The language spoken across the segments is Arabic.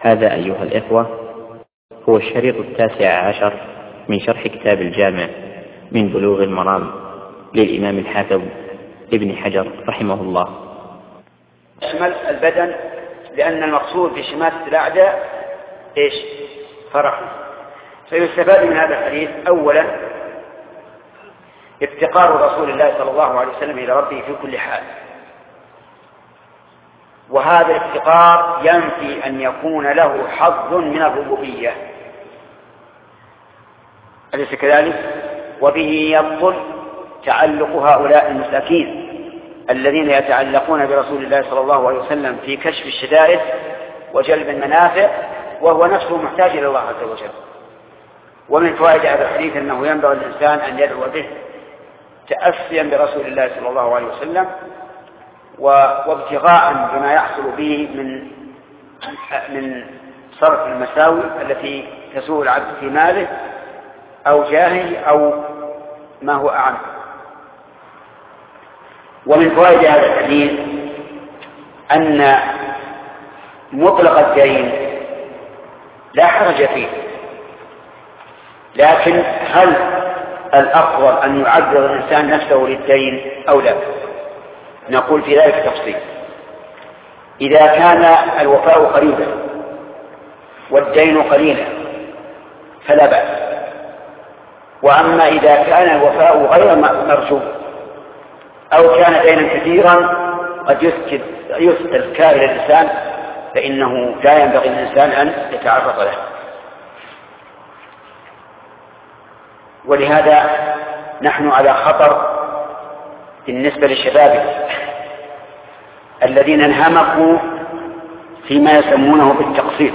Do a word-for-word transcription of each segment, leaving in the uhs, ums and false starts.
هذا أيها الإخوة هو الشريط التاسع عشر من شرح كتاب الجامع من بلوغ المرام للإمام الحافظ ابن حجر رحمه الله. يشمل البدن، لأن المقصود بشماتة الأعداء إيش؟ فرح. فيستفاد من هذا الحديث أولا افتقار رسول الله صلى الله عليه وسلم إلى ربه في كل حال، وهذا الافتقار ينفي أن يكون له حظ من الربوبية، أليس كذلك؟ وبه يبطل تعلق هؤلاء المساكين الذين يتعلقون برسول الله صلى الله عليه وسلم في كشف الشدائد وجلب المنافع، وهو نفسه محتاج إلى الله عز وجل. ومن فوائد هذا الحديث أنه ينبغي الإنسان أن يدعو به تأسيا برسول الله صلى الله عليه وسلم وابتغاء بما يحصل به من من صرف المساوي التي تسوء العبد في ماله أو جاهه أو ما هو أعم. ومن فوائد هذا الحديث أن مطلق الدين لا حرج فيه، لكن هل الأفضل أن يعرض الإنسان نفسه للدين أو لا؟ نقول في ذلك تفصيل. إذا كان الوفاء قريبا والدين قليلا فلا بأس، وأما إذا كان الوفاء غير مرجو أو كان دينا كثيرا قد يسكت يسكت كائن الإنسان فإنه لا ينبغي الإنسان أن يتعرض له. ولهذا نحن على خطر بالنسبة للشباب الذين انهمكوا فيما يسمونه بالتقسيط.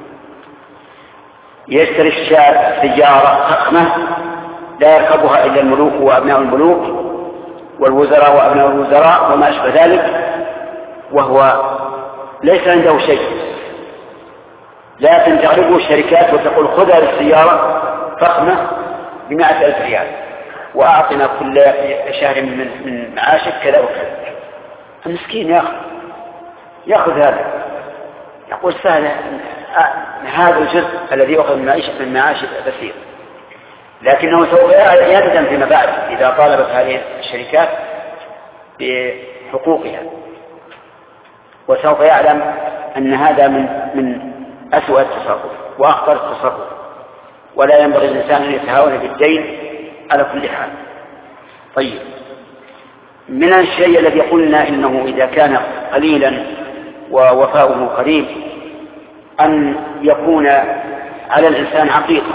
يشتري الشاب سيارة فخمة لا يركبها إلا الملوك وأبناء الملوك والوزراء وأبناء الوزراء وما أشبه ذلك، وهو ليس عنده شيء، لكن تغلبه الشركات وتقول خذ هذه السيارة فخمة بمائة ألف ريال وأعطنا كل شهر من من معاشك كذا وكذا. المسكين يأخذ يأخذ هذا، يقول سهل هذا الجزء الذي يأخذ من معاش بسيط، لكنه سوف يندم فيما بعد إذا طالبت هذه الشركات بحقوقها، وسوف يعلم أن هذا من من أسوأ التصرف وأخطر التصرف، ولا ينبغي الإنسان أن يتهاون بالدين على كل حال. طيب، من الشيء الذي قلنا إنه إذا كان قليلا ووفاؤه قريب أن يكون على الإنسان عقيقة،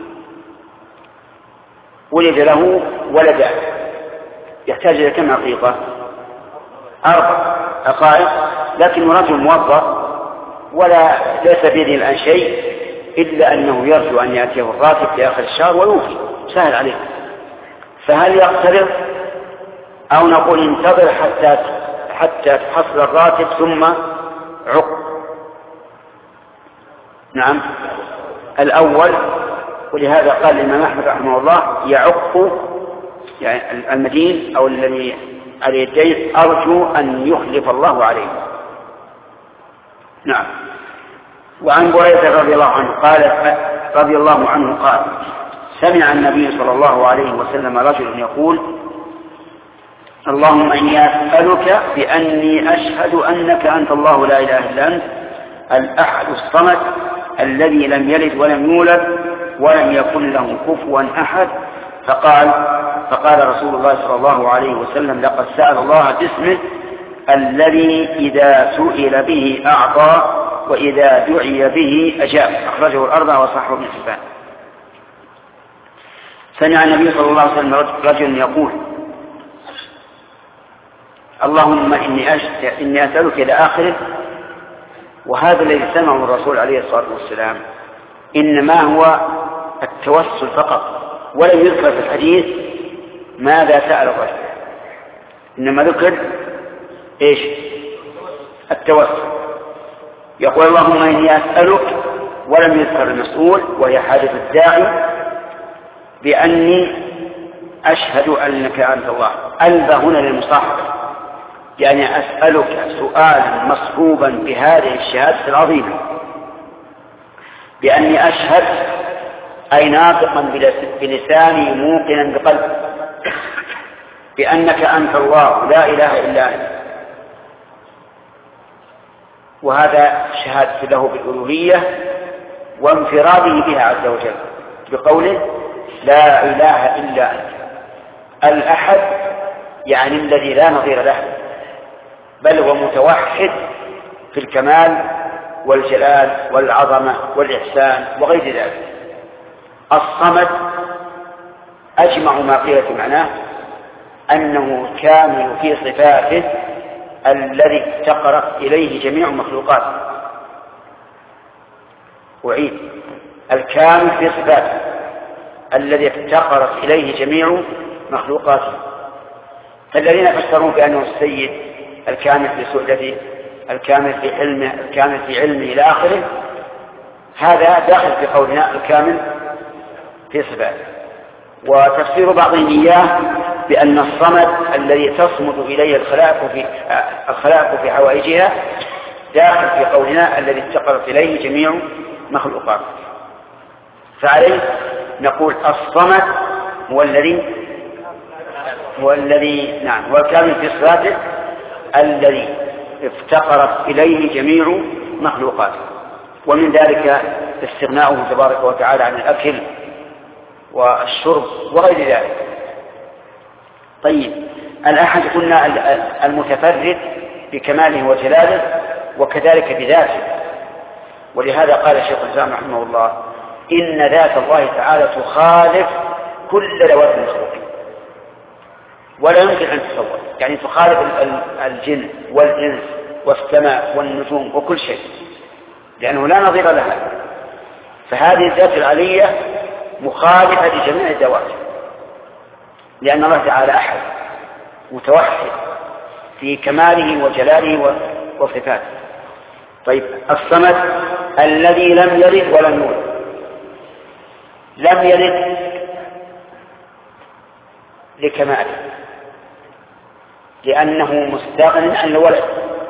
ولد له ولدان، يحتاج إلى كم عقيقة؟ أربع عقائق، لكن رجل موظف ولا ليس بيده الآن شيء إلا أنه يرجو أن يأتيه الراتب في آخر الشهر ويوفي، سهل عليه. فهل يقترض أو نقول انتظر حتى حتى تحصل الراتب ثم عق؟ نعم، الأول. ولهذا قال الإمام أحمد رحمه الله يعق يعني المدين أو الذي عليه الدين أرجو أن يخلف الله عليه. نعم. وعن بريدة رضي الله عنه قال رضي الله عنه قال سمع النبي صلى الله عليه وسلم رجل يقول اللهم إني أسألك بأني أشهد أنك أنت الله لا إله إلا أنت الأحد الصمد الذي لم يلد ولم يولد ولم يكن له كفوا أحد. فقال فقال رسول الله صلى الله عليه وسلم لقد سأل الله باسمه الذي إذا سئل به أعطى وإذا دعي به أجاب. أخرجه الأربعة وصححه ابن حبان. سمع النبي صلى الله عليه وسلم رجل يقول اللهم إني, إني أسألك إلى آخره. وهذا الذي سمعه الرسول عليه الصلاة والسلام إنما هو التوسل فقط، ولم يذكر في الحديث ماذا سأل الرجل، إنما ذكر إيش؟ التوسل. يقول اللهم إني أسألك ولم يذكر المسؤول وهي حاجة الداعي بأني أشهد أنك أنت الله. ألبى هنا للمصاحبة، يعني أسألك سؤالا مصحوبا بهذه الشهادة العظيمة بأني أشهد أي ناطقا بلساني موقنا بقلبي بأنك أنت الله لا إله إلا أنت. وهذا شهادة له بالألوهية وانفراده بها عز وجل بقوله لا إله إلا أنت الأحد، يعني الذي لا نظير له، بل هو متوحد في الكمال والجلال والعظمة والإحسان وغير ذلك. الصمد أجمع ما قيل في معناه أنه كامل في صفاته الذي افتقرت إليه جميع مخلوقاته. أعيد: الكامل في صفاته الذي افتقرت إليه جميع مخلوقاته. فالذين فسروا بأنه السيد الكامل في سؤدته الكامل في علمه الكامل في علمه إلى آخره، هذا داخل في قولنا الكامل في صفاته. وتفسير بعضهم إياه بأن الصمد الذي تصمد إليه الخلائق في الخلائق في حوائجها داخل في قولنا الذي افتقرت إليه جميع مخلوقاته. فعليه نقول الصمد هو الذي هو الذي نعم هو الكامل في صفاته الذي افتقرت إليه جميع مخلوقاته، ومن ذلك استغناؤه تبارك وتعالى عن الأكل والشرب وغير ذلك. طيب، الأحد قلنا المتفرد بكماله وجلاله وكذلك بذاته، ولهذا قال شيخ الإسلام رحمه الله إن ذات الله تعالى تخالف كل ذوات المخلوقين، ولا يمكن أن تصور، يعني تخالف الجن والإنس والسماء والنجوم وكل شيء، لأنه لا نظير لها. فهذه الذات العلية مخالفة لجميع الذوات، لأن الله تعالى أحد متوحد في كماله وجلاله وصفاته. طيب، الصمد الذي لم يلد ولم يولد. لم يلد لكماله، لأنه مستغن عن الولد،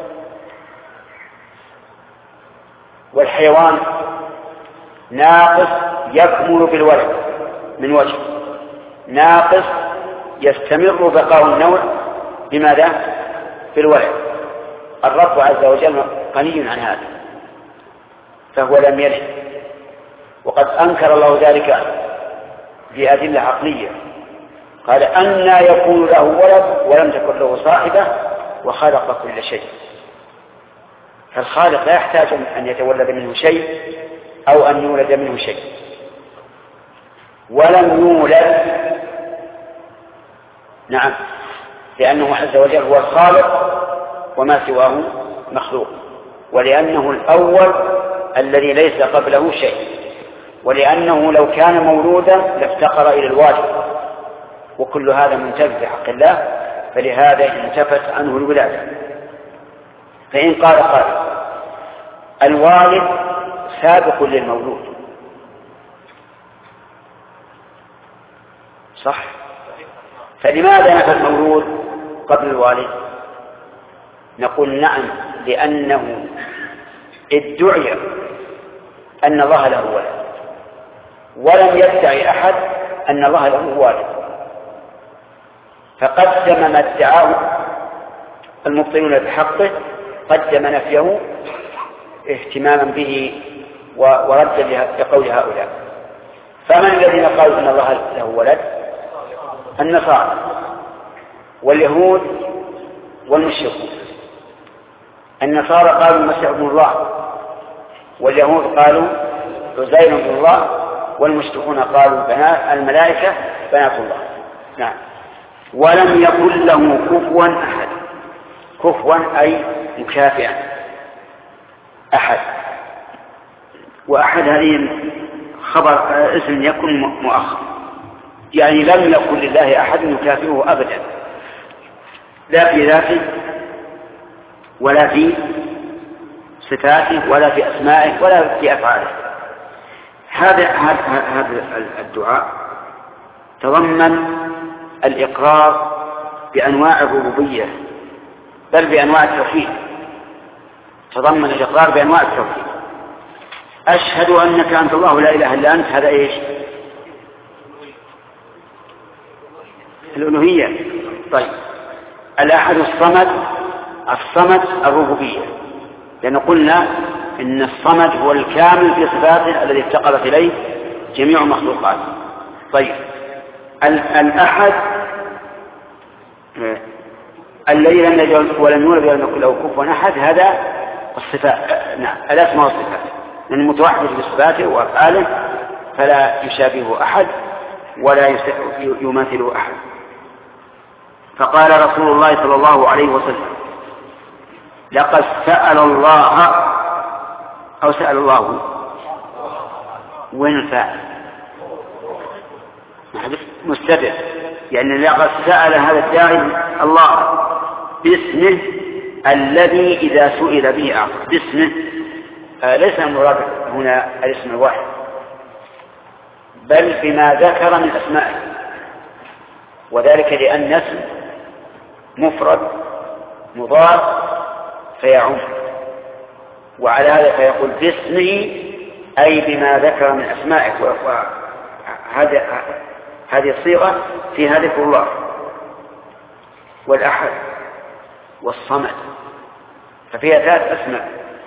والحيوان ناقص يكمل بالولد من وجه، ناقص يستمر بقاء النوع بماذا؟ بالولد. الرب عز وجل غني عن هذا، فهو لم يلد، وقد أنكر الله ذلك بأدلة عقلية. قال أنى يكون له ولد ولم تكن له صاحبة وخلق كل شيء. فالخالق لا يحتاج أن يتولد منه شيء أو أن يولد منه شيء. ولم يولد، نعم، لأنه عز وجل هو الخالق وما سواه مخلوق، ولأنه الأول الذي ليس قبله شيء، ولأنه لو كان مولودا لافتقر إلى الواجب، وكل هذا منتفي في حق الله، فلهذا انتفت عنه الولادة. فإن قال قائل الوالد سابق للمولود، صح؟ فلماذا نفى المولود قبل الوالد؟ نقول نعم، لأنه ادعي أن الله له ولد، ولم يدعي أحد أن الله له والد، فقدم ما ادعاه المبطلون بحقه، قدم نفيه اهتماما به وردا لقول هؤلاء. فمن الذين قالوا أن الله له ولد؟ النصارى واليهود والمشركون. النصارى قالوا المسيح ابن الله، واليهود قالوا عزير ابن الله، والمشركون قالوا بنات الملائكة بنات الله. نعم. ولم يكن له كفوا أحد. كفوا أي مكافئا، أحد. وأحد هذه خبر اسم يكن مؤخر، يعني لم يكن لله أحد يكافئه أبدا، لا في ذاته ولا في صفاته ولا في أسمائه ولا في أفعاله. هذا هذا الدعاء تضمن الإقرار بأنواع الربوبية، بل بأنواع التوحيد، تضمن الإقرار بأنواع التوحيد. أشهد أنك أنت الله لا إله إلا أنت، هذا إيش؟ الألوهية. طيب الأحد الصمد، الصمد الربوبية، لأن قلنا إن الصمد هو الكامل في صفاته الذي افتقرت إليه جميع المخلوقات. طيب الأحد الذي لم يلد ولم يولد ولم يكن له كفوا أحد، هذا الصفات، نعم الأسماء والصفات، لأنه متوحد بصفاته وأفعاله فلا يشابهه أحد ولا يماثله أحد. فقال رسول الله صلى الله عليه وسلم: لقد سأل الله، أو سأل الله، وين الفاعل؟ مستتر، يعني لقد سأل هذا الداعي الله باسمه الذي إذا سئل به أعطى. باسمه آه ليس المراد هنا الاسم الواحد، بل بما ذكر من أسمائه، وذلك لأن اسم مفرد مضاف فيعم، وعلى هذا فيقول باسمه أي بما ذكر من أسمائه. وهذا هذه الصيغة فيها ذكر الله والأحد والصمد، ففيها ثلاث أسماء،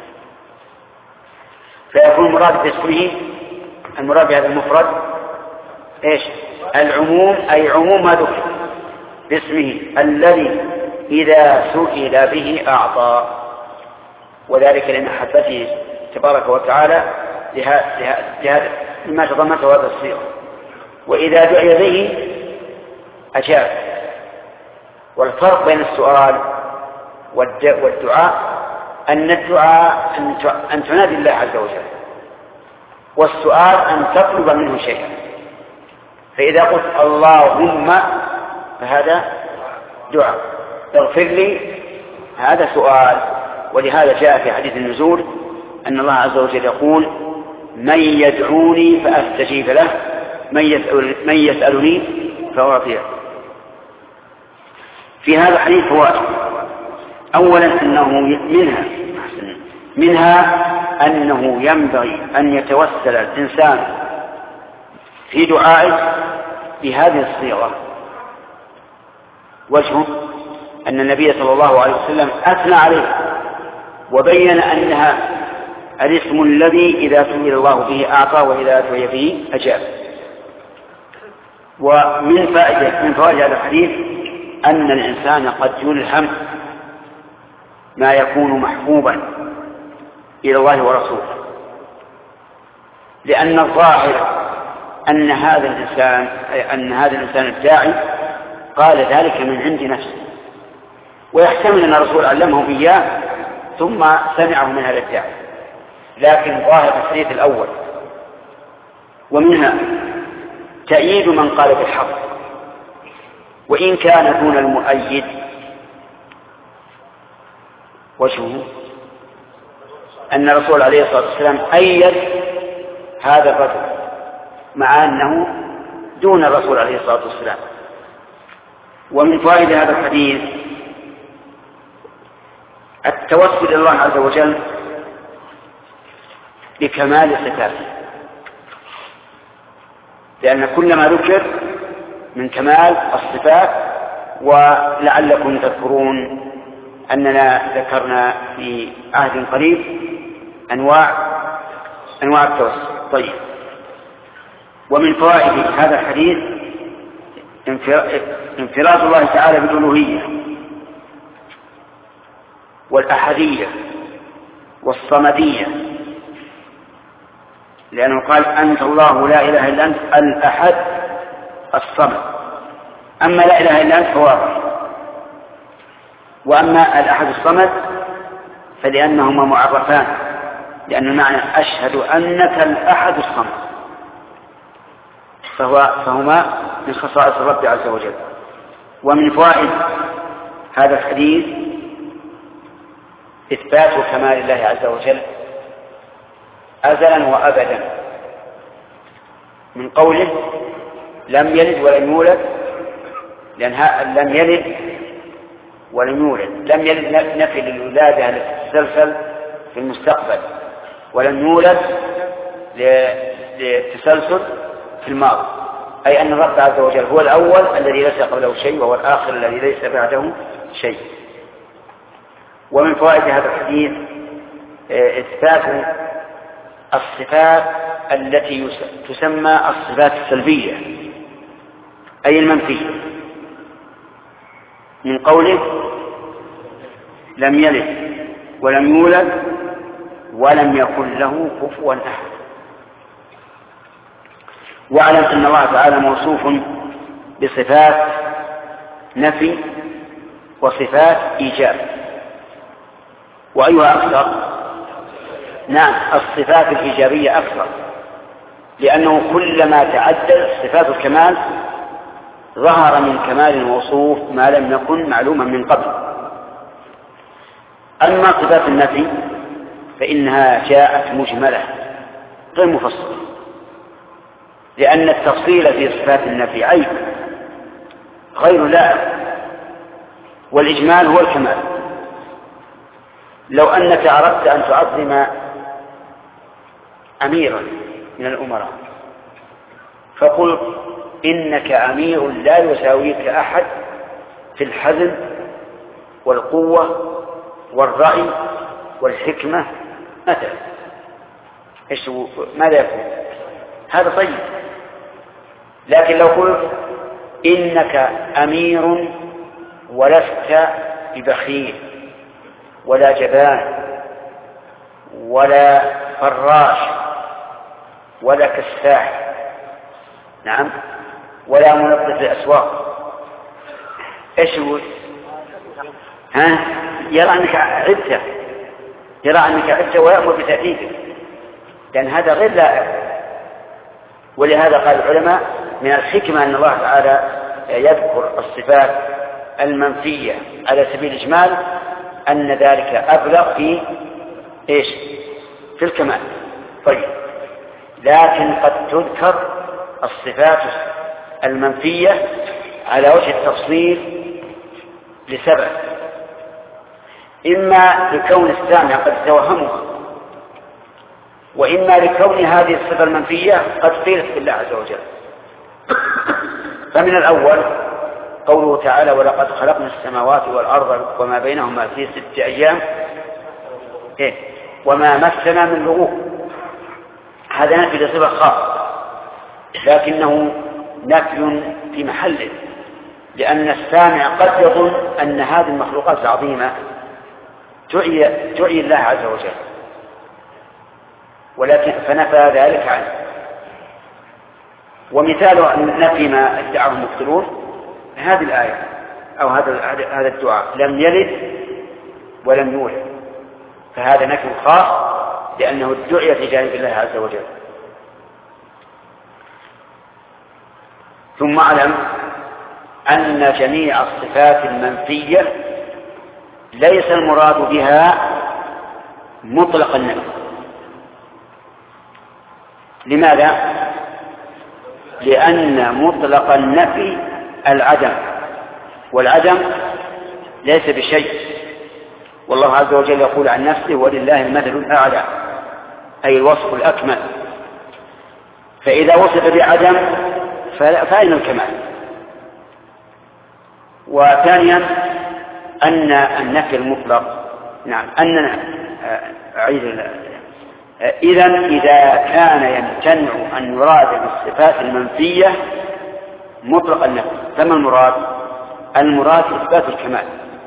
فيكون المراد باسمه، المراد بهذا المفرد إيش؟ العموم، أي عموم ما ذكر باسمه الذي إذا سئل به أعطى، وذلك لمحبته تبارك وتعالى لهذا مما تضمنته هذا الصيغة. وإذا دعي به أجاب. والفرق بين السؤال والدعاء أن الدعاء أن تنادي الله عز وجل، والسؤال أن تطلب منه شيئا. فإذا قلت اللهم فهذا دعاء، اغفر لي هذا سؤال. ولهذا جاء في حديث النزول أن الله عز وجل يقول: من يدعوني فأستجيب له، من, يسأل من يسألني فأعطيه. في هذا الحديث فوائد. أولا أنه منها منها أنه ينبغي أن يتوسل الإنسان في دعائه بهذه الصيغة. وجهه أن النبي صلى الله عليه وسلم أثنى عليه وبين أنها الاسم الذي إذا سئل الله به أعطى وإذا دعي به أجاب. ومن فائدة من فوائد هذا الحديث أن الإنسان قد يلهم ما يكون محبوبا إلى الله ورسوله، لأن الظاهر أن هذا الإنسان أن هذا الإنسان الداعي قال ذلك من عند نفسه، ويحتمل أن الرسول علمه إياه ثم سمعه من هذا الداعي، لكن ظاهر الحديث الأول. ومنها تأييد من قال بالحق وإن كان دون المؤيد. وجهه أن الرسول عليه الصلاة والسلام أيد هذا الرجل مع أنه دون الرسول عليه الصلاة والسلام. ومن فوائد هذا الحديث التوسل إلى الله عز وجل بكمال صفاته، لأن كل ما ذكر من كمال الصفات. ولعلكم تذكرون أننا ذكرنا في عهد قريب أنواع أنواع التوسل. طيب، ومن فوائد هذا الحديث انفراد الله تعالى بالألوهية والأحدية والصمدية، لأنه قال أنت الله لا إله إلا أنت الأحد الصمد. أما لا إله إلا أنت فواضح، وأما الأحد الصمد فلأنهما معرفان، لأن معنى أشهد أنك الأحد الصمد، فهو فهما من خصائص الرب عز وجل. ومن فوائد هذا الحديث إثبات كمال الله عز وجل أزلا وأبدا، من قوله لم يلد ولم يولد، لأن لم يلد ولم يولد، لم يلد نفي للولادة التي تتسلسل في المستقبل، ولم يولد للتسلسل في الماضي، أي أن الرب عز وجل هو الأول الذي ليس قبله شيء، وهو الآخر الذي ليس بعده شيء. ومن فوائد هذا الحديث إثبات الصفات التي تسمى الصفات السلبية أي المنفية، من قوله لم يلد ولم يولد ولم يكن له كفوا أحد. واعلم أن الله تعالى موصوف بصفات نفي وصفات إيجاب، وأيها أكثر؟ نعم، الصفات الإيجابية أكثر، لأنه كلما تعدل صفات الكمال ظهر من كمال الموصوف ما لم يكن معلوما من قبل. أما صفات النفي فإنها جاءت مجملة غير مفصلة، لأن التفصيل في صفات النفي عيب غير لائق، والإجمال هو الكمال. لو أنك أردت أن تعظم أميرا من الأمراء فقلت إنك أمير لا يساويك أحد في الحزم والقوة والرأي والحكمة مثلا، إيش ماذا يكون؟ هذا طيب. لكن لو قلت إنك أمير ولست ببخيل ولا جبان ولا فراش ولا كساح، نعم، ولا منظف الأسواق، إيش هو؟ ها؟ يرى أنك عدته، يرى أنك عدته ويأمر بتأديبه، لأن هذا غير لائق. ولهذا قال العلماء من الحكمة أن الله تعالى يذكر الصفات المنفية على سبيل الإجمال، أن ذلك أبلغ في إيش؟ في الكمال. طيب، لكن قد تذكر الصفات المنفية على وجه التفصيل لسبب: إما لكون السامع قد توهمها، وإما لكون هذه الصفة المنفية قد قيلت بالله عز وجل. فمن الأول قوله تعالى: ولقد خلقنا السماوات والأرض وما بينهما في ست أيام إيه؟ وما مسنا من لغوب. هذا نفي لصفة خاصة، لكنه نفي في محله، لأن السامع قد يظن أن هذه المخلوقات العظيمة تعي, تعي الله عز وجل، ولكن فنفى ذلك عنه. ومثال نفي ما ادعاه المبطلون هذه الآية أو هذا هذا الدعاء: لم يلد ولم يولد، فهذا نفي خاص لأنه ادعي في جانب الله عز وجل. ثم اعلم أن جميع الصفات المنفية ليس المراد بها مطلق النفي. لماذا؟ لأن مطلق النفي العدم، والعدم ليس بشيء، والله عز وجل يقول عن نفسه: ولله المثل الأعلى، أي الوصف الأكمل. فإذا وصف بعدم فأين الكمال؟ وثانيا أن النفي المطلق، نعم، أننا أعيد إذن إذا كان يمتنع أن يراد بالصفات المنفية مطلق النفي، فما المراد؟ المراد إثبات الكمال،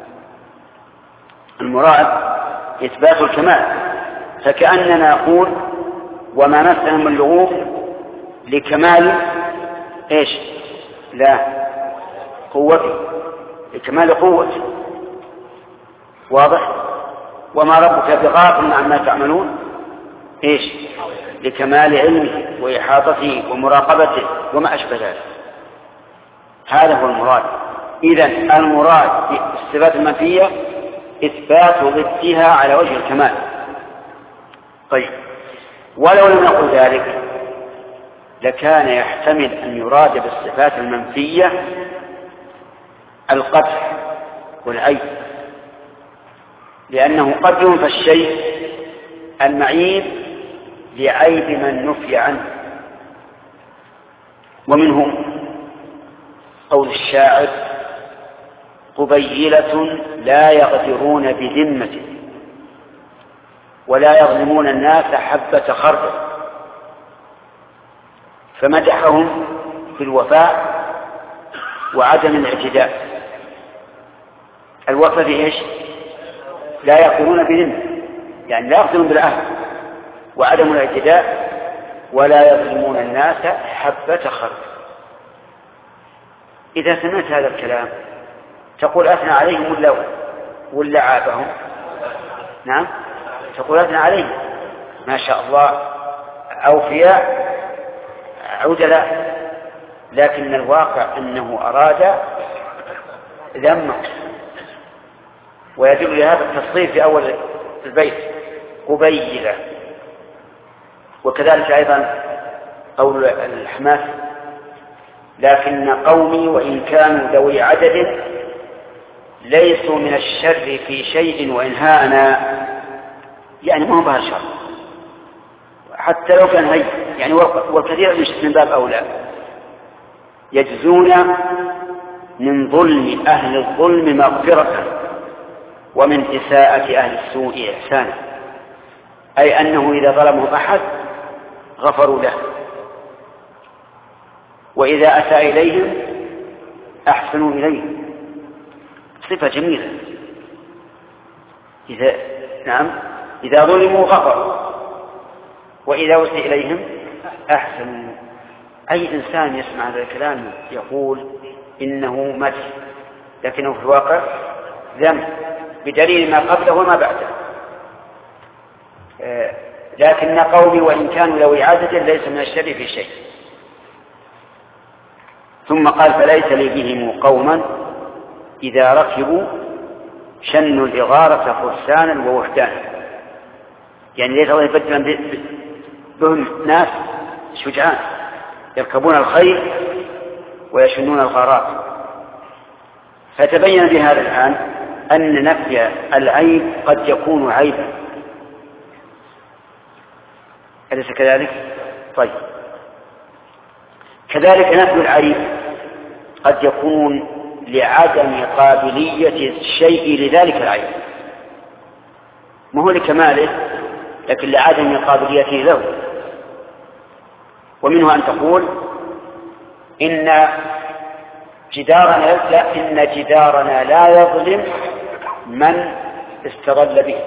المراد إثبات الكمال. فكأننا نقول: وما مسنا من لغوب لكمال إيش؟ لا قوته، لكمال قوته. واضح؟ وما ربك بغافل عما تعملون إيش؟ لكمال علمه وإحاطته ومراقبته وما أشبه ذلك. هذا هو المراد. إذن المراد بالصفات المنفية إثبات ضدها على وجه الكمال. طيب، ولو لم نقل ذلك لكان يحتمل أن يراد بالصفات المنفية القدح والعيب، لأنه قد ينفى الشيء المعيب لعيب من نفي عنه. ومنهم قول الشاعر: قبيلة لا يغدرون بذمة ولا يظلمون الناس حبة خردل، فمدحهم في الوفاء وعدم الاعتداء. الوفاء في ايش؟ لا يغدرون بذمة، يعني لا يغدرون بالعهد، وعدم الاعتداء ولا يظلمون الناس حبة خردل. إذا سمعت هذا الكلام تقول أثنى عليهم ولا ولا عابهم؟ نعم، تقول أثنى عليهم ما شاء الله أوفياء عدلاء، لكن الواقع أنه أراد ذمه. ويدل لهذا التصريف في أول البيت: قبيلة. وكذلك أيضا قول الحماس: لكن قومي وإن كانوا ذوي عدد ليسوا من الشر في شيء وإن هانا، يعني ما هو بها الشر حتى لو كان هي، يعني والكثير من باب أولى. يجزون من ظلم أهل الظلم مغفرة ومن إساءة أهل السوء إحسانا، أي أنه إذا ظلمهم أحد غفروا له، وإذا أساء إليهم أحسنوا إليه. صفة جميلة. إذا نعم إذا ظلموا غفروا وإذا أسيء إليهم أحسنوا. أي إنسان يسمع هذا الكلام يقول إنه مدح، لكنه في الواقع ذم بدليل ما قبله وما بعده. آه لكن قومي وإن كانوا ذوي عدد ليس من الشر في شيء. ثم قال: فليس لي بهم قوما إذا ركبوا شنوا الإغارة فرسانا ووحدانا، يعني ليس الله يبدل بهم ناس شجعان يركبون الخيل ويشنون الغارات. فتبين بهذا الآن أن نفي العيب قد يكون عيبا، أليس كذلك؟ طيب، كذلك نفي العيب قد يكون لعدم قابلية الشيء لذلك العيب، ما هو لكماله لكن لعدم قابليته له. ومنه أن تقول إن جدارنا لا إن جدارنا لا يظلم من استظل به،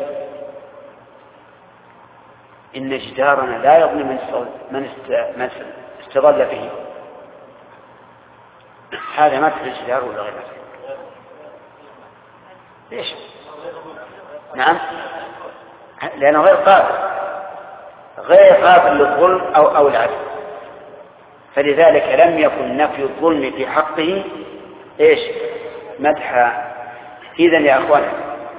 إن جدارنا لا يظلم من استظل به. هذا مدح الجدار ولا غير مدح؟ ليش؟ نعم، لأنه غير قابل غير قابل للظلم أو أو العدل، فلذلك لم يكن نفي الظلم في حقه إيش؟ مدحا. إذن يا أخوان،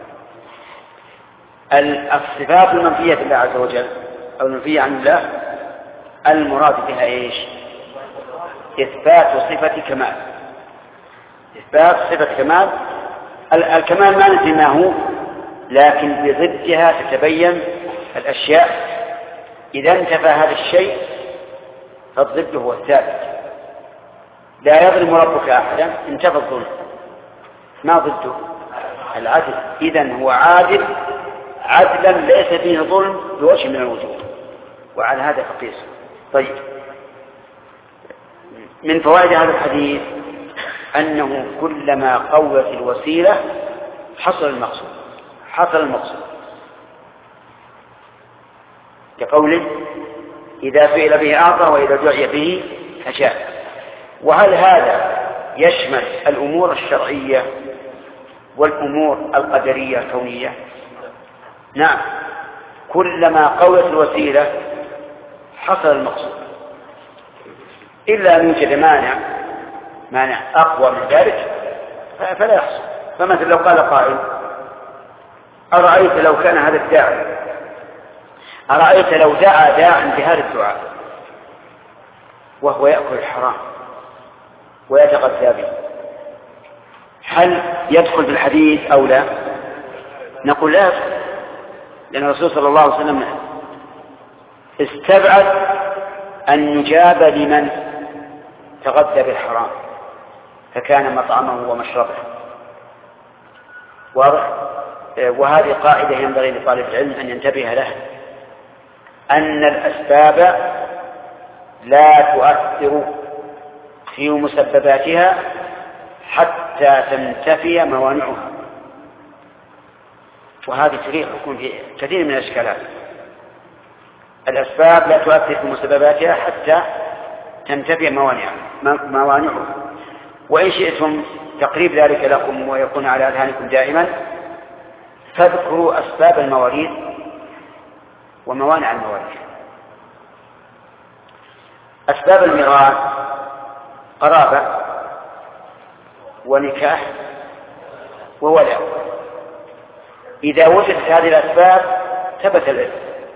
الصفات المنفية لله عز وجل أو المنفية عن الله المراد بها إيش؟ إثبات صفة كمال. إثبات صفة كمال. الكمال ما ندري ما هو، لكن بضدها تتبين الأشياء. إذا انتفى هذا الشيء فالضد هو الثابت. لا يظلم ربك أحدا، انتفى الظلم. ما ضده؟ العدل. إذن هو عادل عدلا ليس فيه ظلم بوجه من الوجوه، وعلى هذا فقيس. طيب، من فوائد هذا الحديث أنه كلما قوت الوسيلة حصل المقصود حصل المقصود كقوله: إذا فعل به أعطى وإذا دعي به أجاب. وهل هذا يشمل الأمور الشرعية والأمور القدرية الكونية؟ نعم، كلما قوت الوسيلة حصل المقصود، إلا أن يوجد مانع مانع أقوى من ذلك فلا يحصل. فمثلا لو قال قائل: أرأيت لو كان هذا الداعي أرأيت لو دعا داع بهذا الدعاء وهو يأكل الحرام ويتغذى به، هل يدخل في الحديث أو لا؟ نقول لا، لأن الرسول صلى الله عليه وسلم استبعد أن يجاب لمن تغذى بالحرام فكان مطعمه ومشربه. واضح؟ وهذه قاعدة ينبغي لطالب العلم أن ينتبه لها، أن الأسباب لا تؤثر في مسبباتها حتى تنتفي موانعها، وهذه تريح يكون في كثير من الإشكالات. الأسباب لا تؤثر في مسبباتها حتى تنتفي موانعها. وإن شئتم تقريب ذلك لكم ويكون على أذهانكم دائما، فاذكروا أسباب المواريث وموانع المواريث. أسباب الميراث قرابة ونكاح وولع. إذا وجدت هذه الأسباب ثبت الإرث،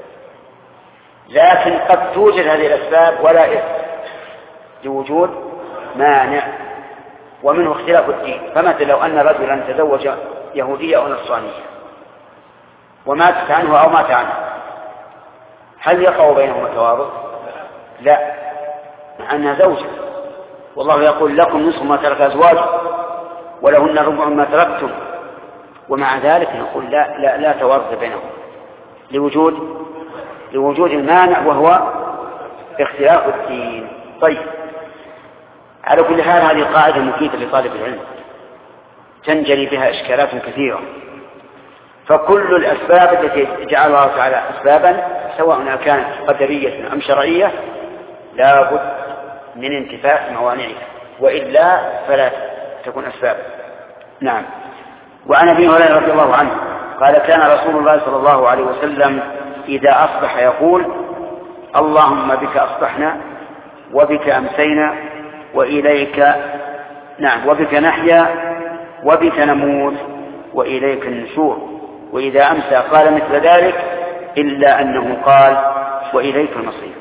لكن قد توجد هذه الأسباب ولا إرث لوجود مانع، ومنه اختلاف الدين. فمثل لو أن رجلا تزوج يهودية أو نصرانية وماتت عنه أو مات عنه، هل يقع بينهما توارث؟ لا، مع أنها زوجة، والله يقول لكم نصف ما ترك أزواجكم ولهن ربع ما تركتم، ومع ذلك نقول لا لا, لا توارث بينهم لوجود لوجود المانع وهو اختلاف الدين. طيب، على كل حال هذه قاعدة مفيدة لطالب العلم تنجلي بها إشكالات كثيرة. فكل الأسباب التي جعل الله تعالى أسبابا سواء كانت قدرية أم شرعية لا بد من انتفاء موانعها، وإلا فلا تكون أسباب. نعم. وعن أبي هريرة رضي الله عنه قال كان رسول الله صلى الله عليه وسلم إذا أصبح يقول اللهم بك أصبحنا وبك أمسينا وإليك نعم وبك نحيا وبك نموت وإليك النشور. وإذا أمسى قال مثل ذلك إلا أنه قال وإليك المصير.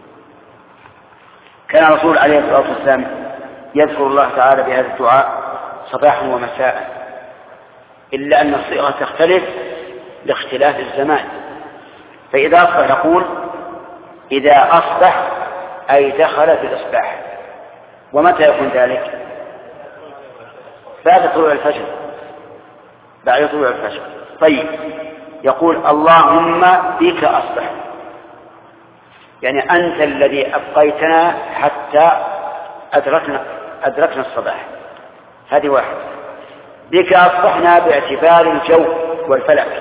كان الرسول عليه الصلاة والسلام يذكر الله تعالى بهذا الدعاء صباحا ومساء، إلا أن الصيغة تختلف لاختلاف الزمان. فإذا أصبح يقول إذا أصبح أي دخل في الإصباح. ومتى يكون ذلك؟ بعد طلوع الفجر، بعد طلوع الفجر. طيب، يقول اللهم بك أصبح، يعني أنت الذي أبقيتنا حتى أدركنا, أدركنا الصباح. هذه واحد. بك أصبحنا باعتبار الجو والفلك،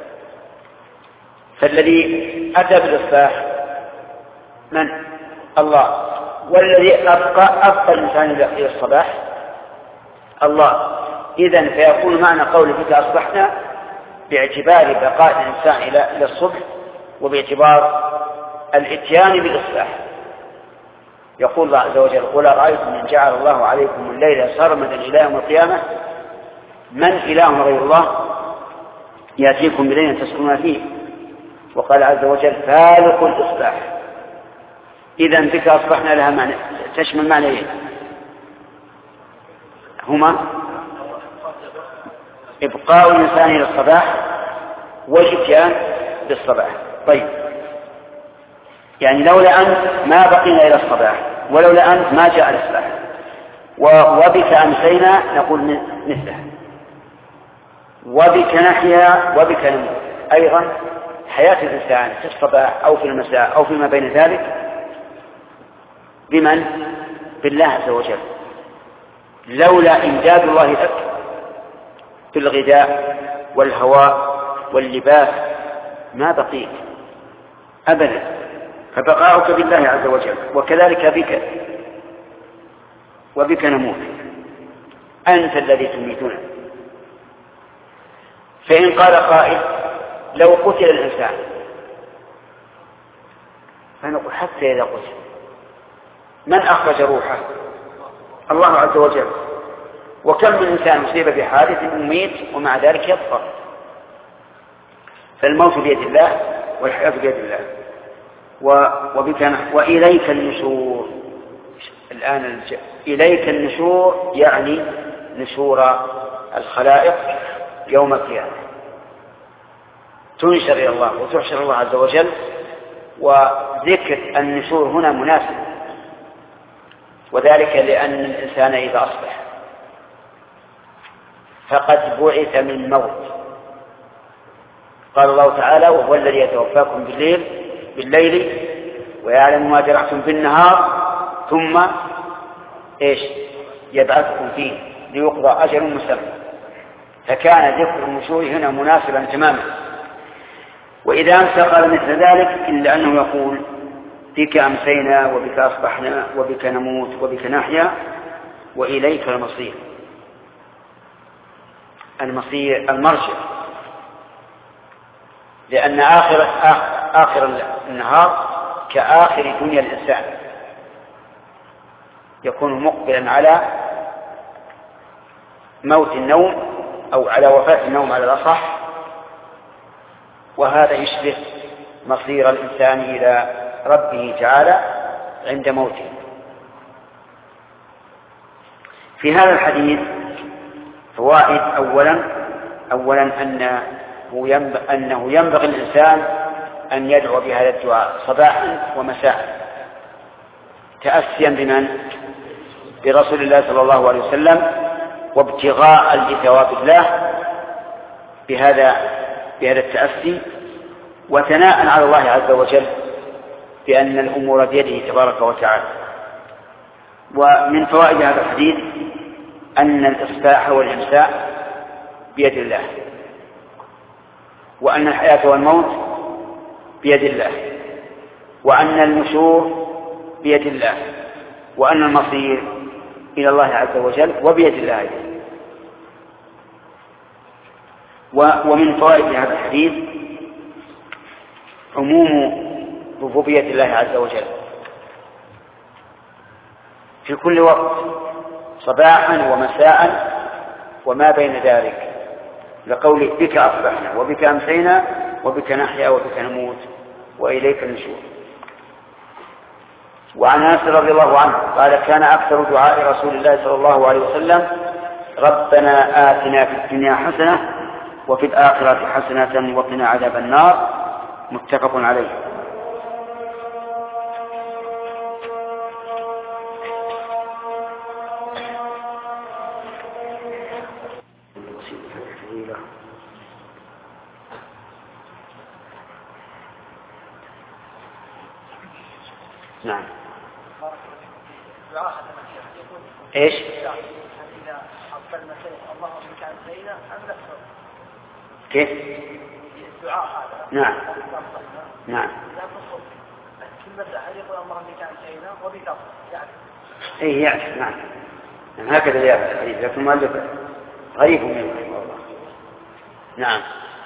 فالذي أتى بالإصباح من؟ الله. والذي أبقى أبقى الإنسان إلى الصباح الله. إذن فيكون معنى قول بك أصبحنا باعتبار بقاء الإنسان إلى الصبح، وباعتبار الإتيان بالإصباح. يقول الله عز وجل قل أرأيتم إن جعل الله عليكم الليل سرمدا إلى يوم القيامة من إله غير الله يأتيكم بليل تسكنون فيه. وقال عز وجل فالق الإصباح. إذن بك أصبحنا لها معنى تشمل معنيين هما إبقاء الإنسان إلى الصباح والإتيان بالصباح. طيب، يعني لولا أنت ما بقينا إلى الصباح، ولولا أنت ما جاء الإصباح. وبك أمسينا نقول مثله، وبك نحيا وبك نموت. أيضا حياة الإنسان في الصباح أو في المساء أو فيما بين ذلك بمن؟ بالله عز وجل. لولا إمداد الله لك في الغذاء والهواء واللباس ما بقيت أبدا، فبقاؤك بالله عز وجل. وكذلك بك وبك نموت، أنت الذي تميتنا. فإن قال قائل لو قتل الإنسان، فنقول حتى إذا قتل من أخرج روحه؟ الله عز وجل. وكم من إنسان مصيب بحادث مميت ومع ذلك يبقى. فالموت بيد الله والحياة بيد الله. وبك وإليك النشور. الآن الج... إليك النشور يعني نشور الخلائق يوم القيامة، تنشر إلى الله وتحشر الله عز وجل، وذكر النشور هنا مناسب، وذلك لأن الإنسان إذا أصبح فقد بعث من موت. قال الله تعالى: وهو الذي يتوفاكم بالليل بالليل ويعلم ما جرحتم بالنهار ثم إيش يبعثكم فيه ليقضى أجل مسمى. فكان ذكر النشور هنا مناسبا تماما. وإذا أمسى قال مثل ذلك، إلا أنه يقول: بك أمسينا وبك أصبحنا وبك نموت وبك نحيا وإليك المصير. المصير المرجع، لأن آخر, آخر النهار كآخر دنيا الإنسان، يكون مقبلا على موت النوم أو على وفاة النوم على الأصح، وهذا يشبه مصير الإنسان إلى ربه تعالى عند موته. في هذا الحديث فوائد. أولا أولا أنه ينبغي, أنه ينبغي الإنسان أن يدعو بهذا الدعاء صباحا ومساء تأسيا بمن؟ برسول الله صلى الله عليه وسلم، وابتغاء لثواب الله بهذا بهذا التأسي، وثناء على الله عز وجل بأن الأمور بيده تبارك وتعالى. ومن فوائد هذا الحديث أن الإصباح والإمساء بيد الله، وأن الحياة والموت بيد الله، وأن النشور بيد الله، وأن المصير إلى الله عز وجل وبيد الله أيضا. ومن فوائد هذا الحديث عموم ربوبية الله عز وجل في كل وقت، صباحا ومساء وما بين ذلك، لقوله: بك أصبحنا وبك أمسينا وبك نحيا وبك نموت وإليك النشور. وعن أنس رضي الله عنه قال: كان أكثر دعاء رسول الله صلى الله عليه وسلم: ربنا آتنا في الدنيا حسنة وفي الآخرة حسنة وقنا عذاب النار. متفق عليه. نعم. ايش؟ إذا أقبلنا شيء اللهم بك أمسينا أم نكفر؟ كيف؟ الدعاء هذا. نعم. نعم. إذا تصل في المساء هل يقول اللهم بك أمسينا وبك أصبحنا؟ يعني. إيه يعرف. نعم. هكذا يعرف الحديث، لكن المؤلف غريب منه رحمه الله. نعم.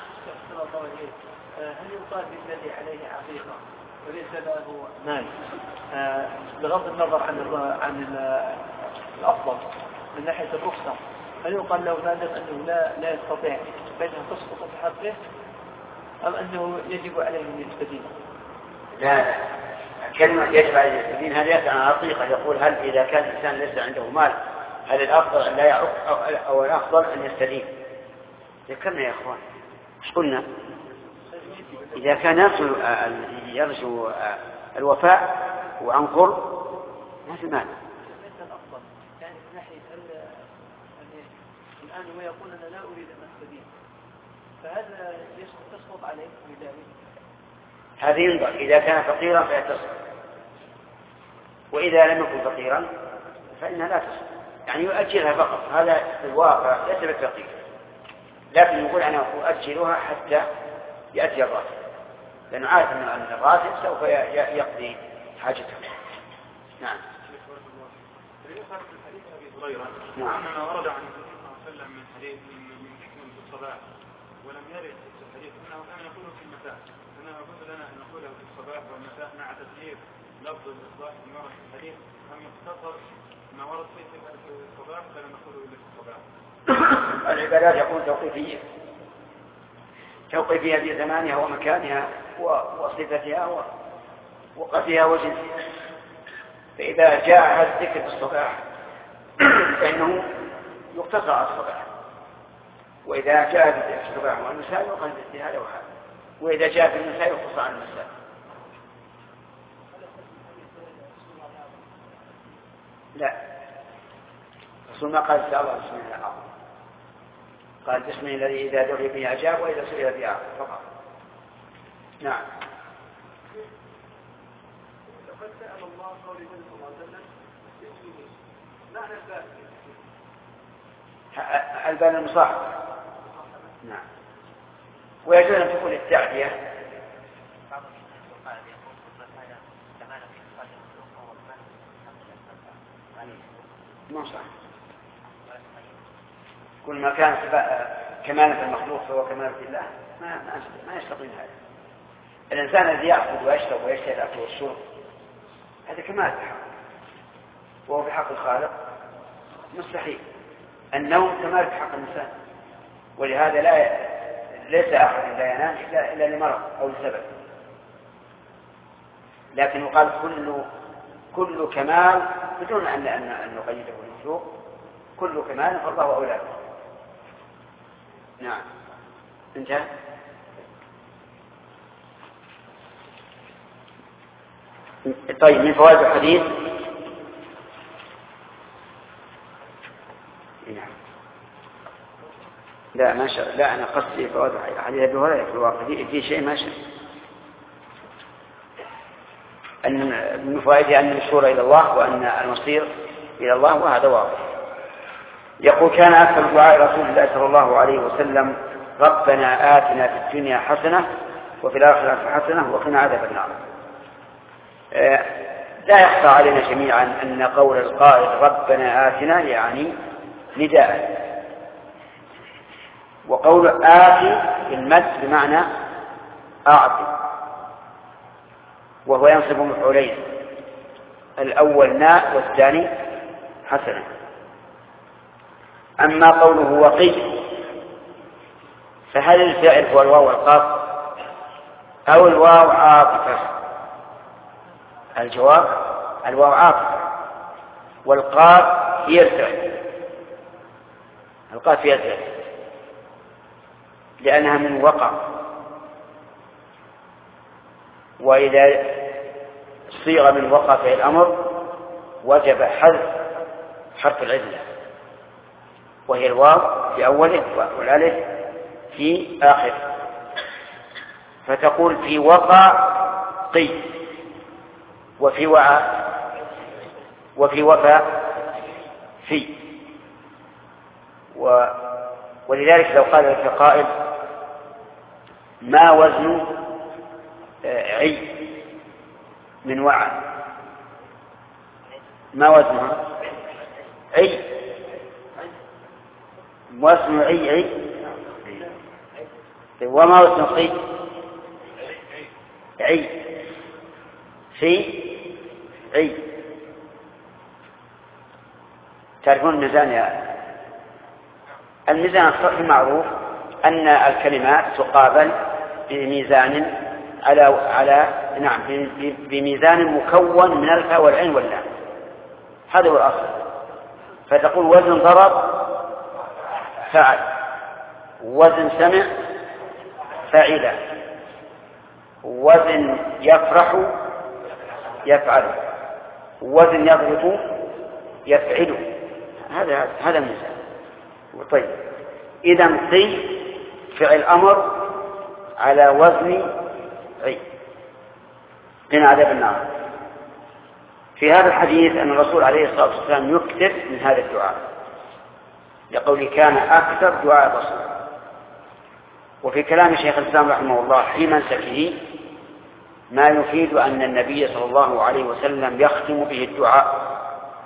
هل يقال بالذي عليه عقيقة وليس له مال آه بغض النظر عن عن الأفضل من ناحية الرخصة، هل يقال له نادر أنه لا لا يستطيع فإنها تسقط في حقه، أم أنه يجب عليه أن يستدين؟ لا، كلمة يجب عليه أن يستدين هذا يأتي عن عقيقة. يقول: هل إذا كان الإنسان ليس عنده مال هل الأفضل أن لا يعق أو, أو الأفضل أن يستدين؟ ذكرنا يا أخوان مش قلنا إذا كان يرجو يرجو الوفاء وعن قرب ما في مال. ليس الأفضل يعني من ناحية الآن هو يقول أنا لا أريد أن أستدين، فهذا تسقط عليه بذلك. هذه ينظر، إذا كان فقيرا فيتصل، وإذا لم يكن فقيرا فإنها لا تصل، يعني يؤجلها فقط. هذا في الواقع ليس بالفقير، لكن يقول أنا أؤجلها حتى يأتي الراتب، لأنه عارف أن الراتب سوف يقضي حاجته. نعم. نعم. أننا ورد عن النبي صلى الله عليه وسلم من حديث من ذكر في الصباح ولم يرد في الحديث أنه كان يقوله في المساء، أنه يجوز لنا أن نقوله في الصباح والمساء مع تسليم لفظ الإصلاح في ورد في الحديث، أم يختصر ما ورد فيه في الصباح فلا نقوله إلا في الصباح؟ العبادات يكون توقيفية توقيفية بزمانها ومكانها وصفتها ووقتها وجنسها. فإذا جاء هذا الذكر في الصباح فإنه يقتصر على الصباح، وإذا جاء في الصباح والمساء يقتصر في هذا وهذا، وإذا جاء في المساء يقتصر على المساء. لا، الرسول ما قال إن الله بسم الله العظيم، قال بسم الله الذي إذا دعي به أجاب وإذا سئل به أعطى فقط. نعم. لقد سأل الله قول النبي صلى الله عليه وسلم اسمه معنى الباب الباب المصاحب. نعم. ويجوز أن تكون التعدية ما صح. كل ما كان كمالة المخلوق فهو كمالة الله ما ما يستقيم هذا. الإنسان الذي يأكل ويشرب ويشتهي الأكل والشرب هذا كمال الحق، وهو بحق الخالق مستحيل. النوم كمال حق الإنسان، ولهذا لا ليس أحد لا ينام إلا, إلا لمرض أو لسبب. لكن يقال كل كل كمال بدون أن أن نقيده بالمخلوق، كل كمال فالله أولى. نعم. انتهى. طيب، من فوائد الحديث لا ما شاء لا أنا قصدي فوائد حديث أبي هريرة في الواقع في شيء ما شاء أن من فوائده أن المشورة إلى الله وأن المصير إلى الله، وهذا واضح. يقول كان أكثر دعاء رسول الله صلى الله عليه وسلم ربنا آتنا في الدنيا حسنة وفي الآخرة حسنة وقنا عذاب النار. لا يخفى علينا جميعا أن قول القائل ربنا آتنا يعني نداء، وقول آتي المد بمعنى أعطي، وهو ينصب مفعولين، الأول ناء والثاني حسنة. أما قوله وقي فهل الفعل هو الواو والقاف أو الواو عاطفة؟ الجواب الواو عاطفة، والقاف هي الفعل. القاف هي الفعل لأنها من وقع، وإذا صيغ من وقع في الأمر وجب حذف حرف العلة، وهي الواو في أوله والألف في آخره، فتقول في وقع قي، وفي وعى، وفي وفى في. و... ولذلك لو قال لك قائل ما وزن عي من وعى، ما وزنها عي، وزن عي عي، وما وزن قي عي في عي. تعرفون الميزان يا الميزان الصحيح معروف أن الكلمات تقابل بميزان على على نعم بميزان مكون من الفاء والعين واللام، هذا هو الأصل. فتقول وزن ضرب فعل، وزن سمع فعل، وزن يفرح يفعل، وزن يضرب يفعل. هذا هذا الميزان. طيب، إذا قي فعل أمر على وزن عي، قنا عذاب النار. في هذا الحديث أن الرسول عليه الصلاة والسلام يكثر من هذا الدعاء، يقول كان أكثر دعاء الرسول. وفي كلام شيخ الإسلام رحمه الله في منسكه ما يفيد أن النبي صلى الله عليه وسلم يختم به الدعاء،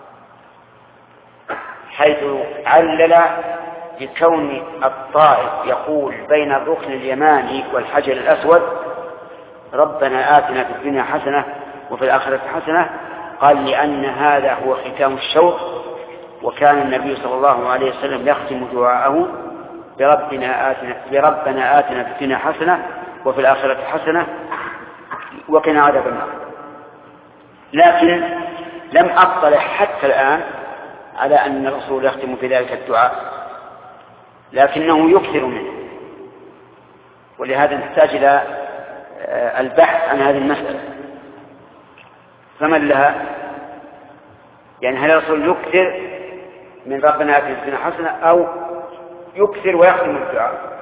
حيث علل بكون الطائف يقول بين الركن اليماني والحجر الأسود ربنا آتنا في الدنيا حسنة وفي الآخرة حسنة، قال لأن هذا هو ختام الشوط، وكان النبي صلى الله عليه وسلم يختم دعاءه بربنا آتنا, بربنا آتنا في الدنيا حسنة وفي الآخرة حسنة وقنا عذاب النار. لكن لم أطلع حتى الآن على أن الرسول يختم في ذلك الدعاء، لكنه يكثر منه، ولهذا نحتاج إلى البحث عن هذه المسألة. فمن لها يعني هل الرسول يكثر من ربنا آتنا في الدنيا حسنة أو يكثر ويختم الدعاء؟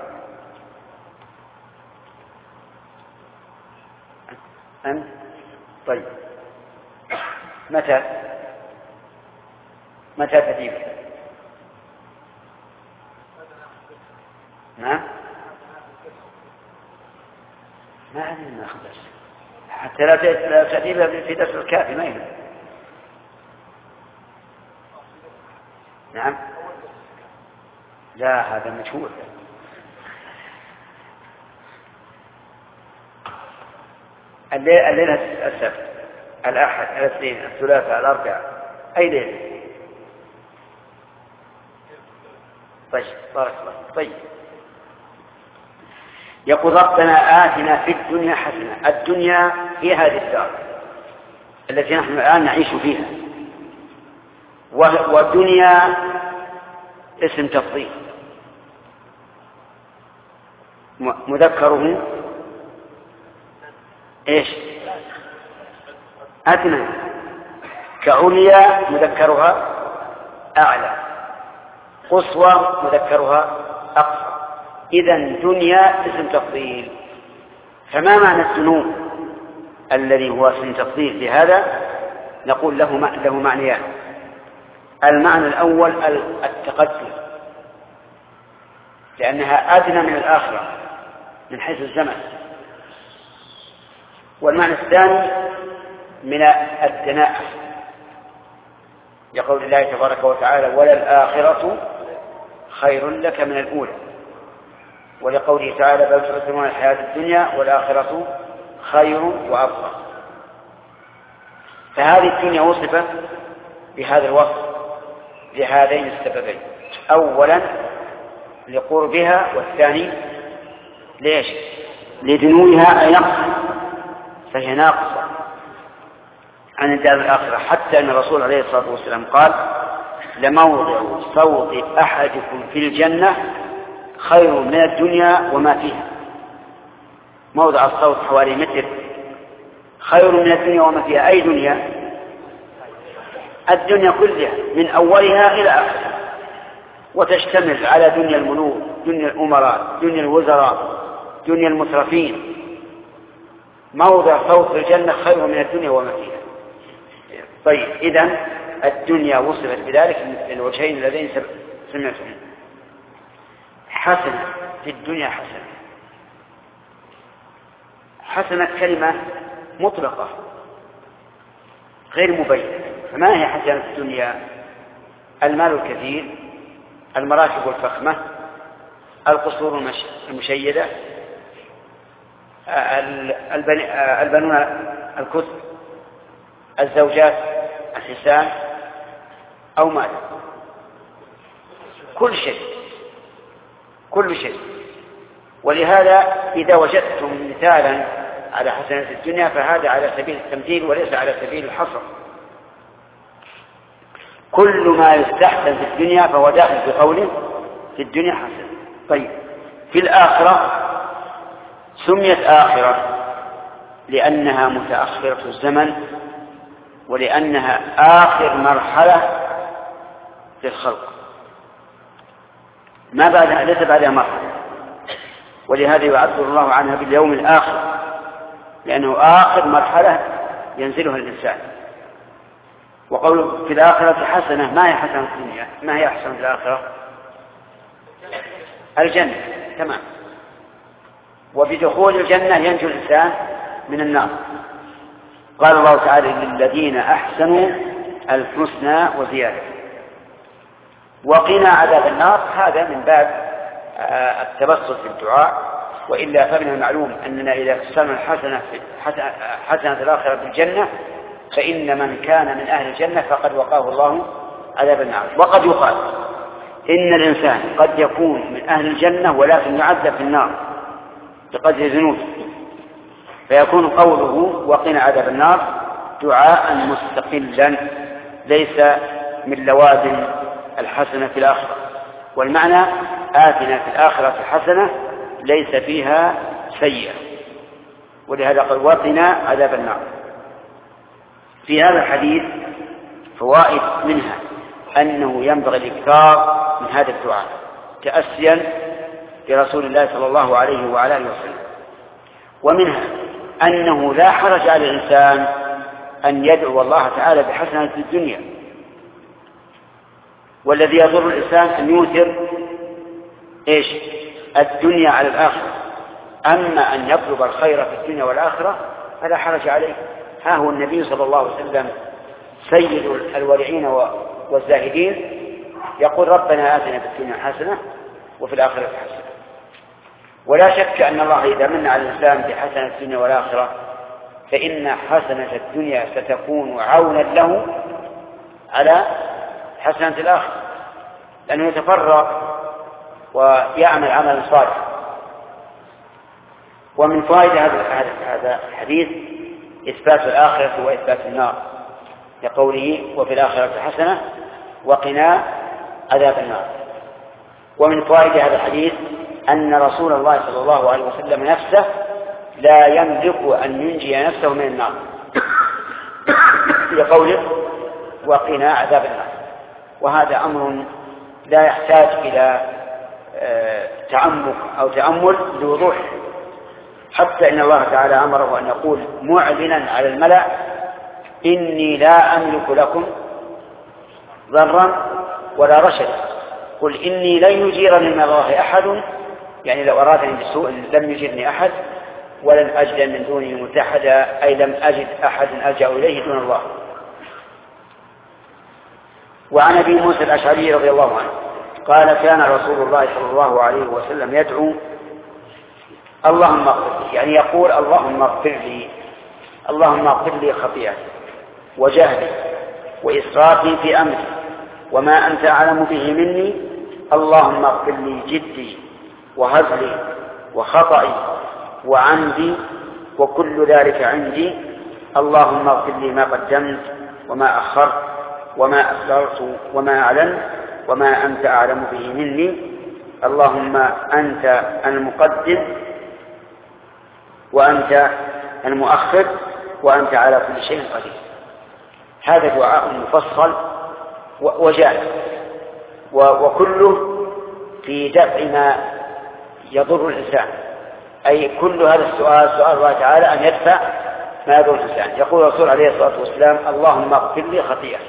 أم؟ طيب متى متى تجيب؟ نعم ما عندنا ناخذ بس حتى لا تجيبها في درس الكافي ما يهم. نعم لا هذا مجهول. الليلة السبت الأحد الاثنين الثلاثاء الأربعاء أي ليلة؟ طيب بارك الله. طيب يقول ربنا آتنا في الدنيا حسنة. الدنيا هي هذه الدار التي نحن الآن نعيش فيها، والدنيا اسم تفضيل مذكره ايش؟ أدنى، كعليا مذكرها أعلى، قصوى مذكرها أقصى. إذن دنيا اسم تفضيل. فما معنى الدنو الذي هو اسم تفضيل بهذا؟ نقول له له معنيان. المعنى الأول التقدم، لأنها أدنى من الآخرة من حيث الزمن. والمعنى الثاني من الدناءة، يقول الله تبارك وتعالى وللآخرة خير لك من الأولى، ولقوله تعالى بل تؤثرون الحياة الدنيا والآخرة خير وأبقى. فهذه الدنيا وصفت بهذا الوصف لهذين السببين، أولا لقربها، والثاني ليش؟ لدنوها أي نقص، فهي ناقصة عن الدار الآخرة. حتى أن الرسول عليه الصلاة والسلام قال لموضع صوت أحدكم في الجنة خير من الدنيا وما فيها. موضع الصوت حوالي متر خير من الدنيا وما فيها. أي دنيا؟ الدنيا كلها من أولها إلى آخرها، وتشتمل على دنيا الملوك، دنيا الأمراء، دنيا الوزراء، دنيا المترفين. موضع صوت الجنة خير من الدنيا وما فيها. طيب إذن الدنيا وصفت بذلك من الوجهين اللذين سمعتهم. حسنة في الدنيا حسنة. حسنة كلمة مطلقة غير مبينة. فما هي حسنة الدنيا؟ المال الكثير، المراكب الفخمة، القصور المشيدة، البنون الكثر، الزوجات الحسان، أو مال. كل شيء كل شيء. ولهذا إذا وجدتم مثالا على حسنة الدنيا فهذا على سبيل التمثيل وليس على سبيل الحصر. كل ما يستحسن في الدنيا فهو داخل في قوله في الدنيا حسنة. طيب في الآخرة سميت آخرة لأنها متأخرة الزمن، ولأنها آخر مرحلة في الخلق، ما بعدها ليس بعدها مرحلة. ولهذا يعبر الله عنها باليوم الآخر، لأنه آخر مرحلة ينزلها الإنسان. وقول في الآخرة حسنة، ما هي حسنة الدنيا؟ ما هي حسنة الآخرة؟ الجنة. تمام. وبدخول الجنة ينجو الإنسان من النار. قال الله تعالى للذين أحسنوا الحسنى وزيادة. وقنا عذاب النار، هذا من باب التبسط في الدعاء. وإلا فمن المعلوم أننا إذا قسمنا الحسنة في حسنة الآخرة في الجنة فإن من كان من أهل الجنة فقد وقاه الله عذاب النار. وقد يقال إن الإنسان قد يكون من أهل الجنة ولكن يعذب في النار بقدر ذنوبه، فيكون قوله وقنا عذاب النار دعاء مستقلا ليس من لوازم الحسنة في الآخرة. والمعنى آتنا في الآخرة حسنة ليس فيها سيئة. ولهذا قال وقنا عذاب النار. في هذا الحديث فوائد منها أنه ينبغي الإكثار من هذا الدعاء تأسيا برسول الله صلى الله عليه وعلى آله وسلم. ومنها أنه لا حرج على الإنسان أن يدعو الله تعالى بحسنة الدنيا، والذي يضر الإنسان أن يؤثر إيش الدنيا على الآخرة. أما أن يطلب الخير في الدنيا والآخرة فلا حرج عليه. ها هو النبي صلى الله عليه وسلم سيد الورعين والزاهدين يقول ربنا آتنا في الدنيا حسنة وفي الآخرة حسنة. ولا شك أن الله إذا من على الإنسان بحسنة الدنيا والآخرة فإن حسنة الدنيا ستكون عونا له على حسنة الآخرة، لأنه يتفرغ ويعمل عملا صالحا. ومن فائدة هذا الحديث إثبات الآخرة وإثبات النار لقوله وفي الآخرة حسنة وقنا عذاب النار. ومن فائدة هذا الحديث أن رسول الله صلى الله عليه وسلم نفسه لا يملك أن ينجي نفسه من النار لقوله وقنا عذاب النار. وهذا أمر لا يحتاج إلى تعمق أو تأمل لوضوح، حتى إن الله تعالى أمره أن يقول معلنا على الملأ إني لا أملك لكم ضرا ولا رشدا قل إني لن يجيرني من الله أحد، يعني لو أرادني بسوء لم يجرني أحد ولن أجد من دونه متحدا، أي لم أجد أحد ألجأ إليه دون الله. وعن أبي موسى الأشعري رضي الله عنه قال كان رسول الله صلى الله عليه وسلم يدعو اللهم اغفر لي، يعني يقول اللهم اغفر لي، اللهم اغفر لي خطيئتي وجهلي وإسرافي في أمري وما أنت أعلم به مني، اللهم اغفر لي جدي وهزلي وخطئي وعمدي وكل ذلك عندي، اللهم اغفر لي ما قدمت وما أخرت وما أسررت وما أعلنت وما أنت أعلم به مني، اللهم أنت المقدم وأنت المؤخر وأنت على كل شيء قدير. هذا دعاء مفصل وجامع وكله في دفع ما يضر الإنسان، أي كل هذا السؤال سؤال الله تعالى أن يدفع ما يضر الإنسان. يقول الرسول عليه الصلاة والسلام اللهم اغفر لي خطيئتي،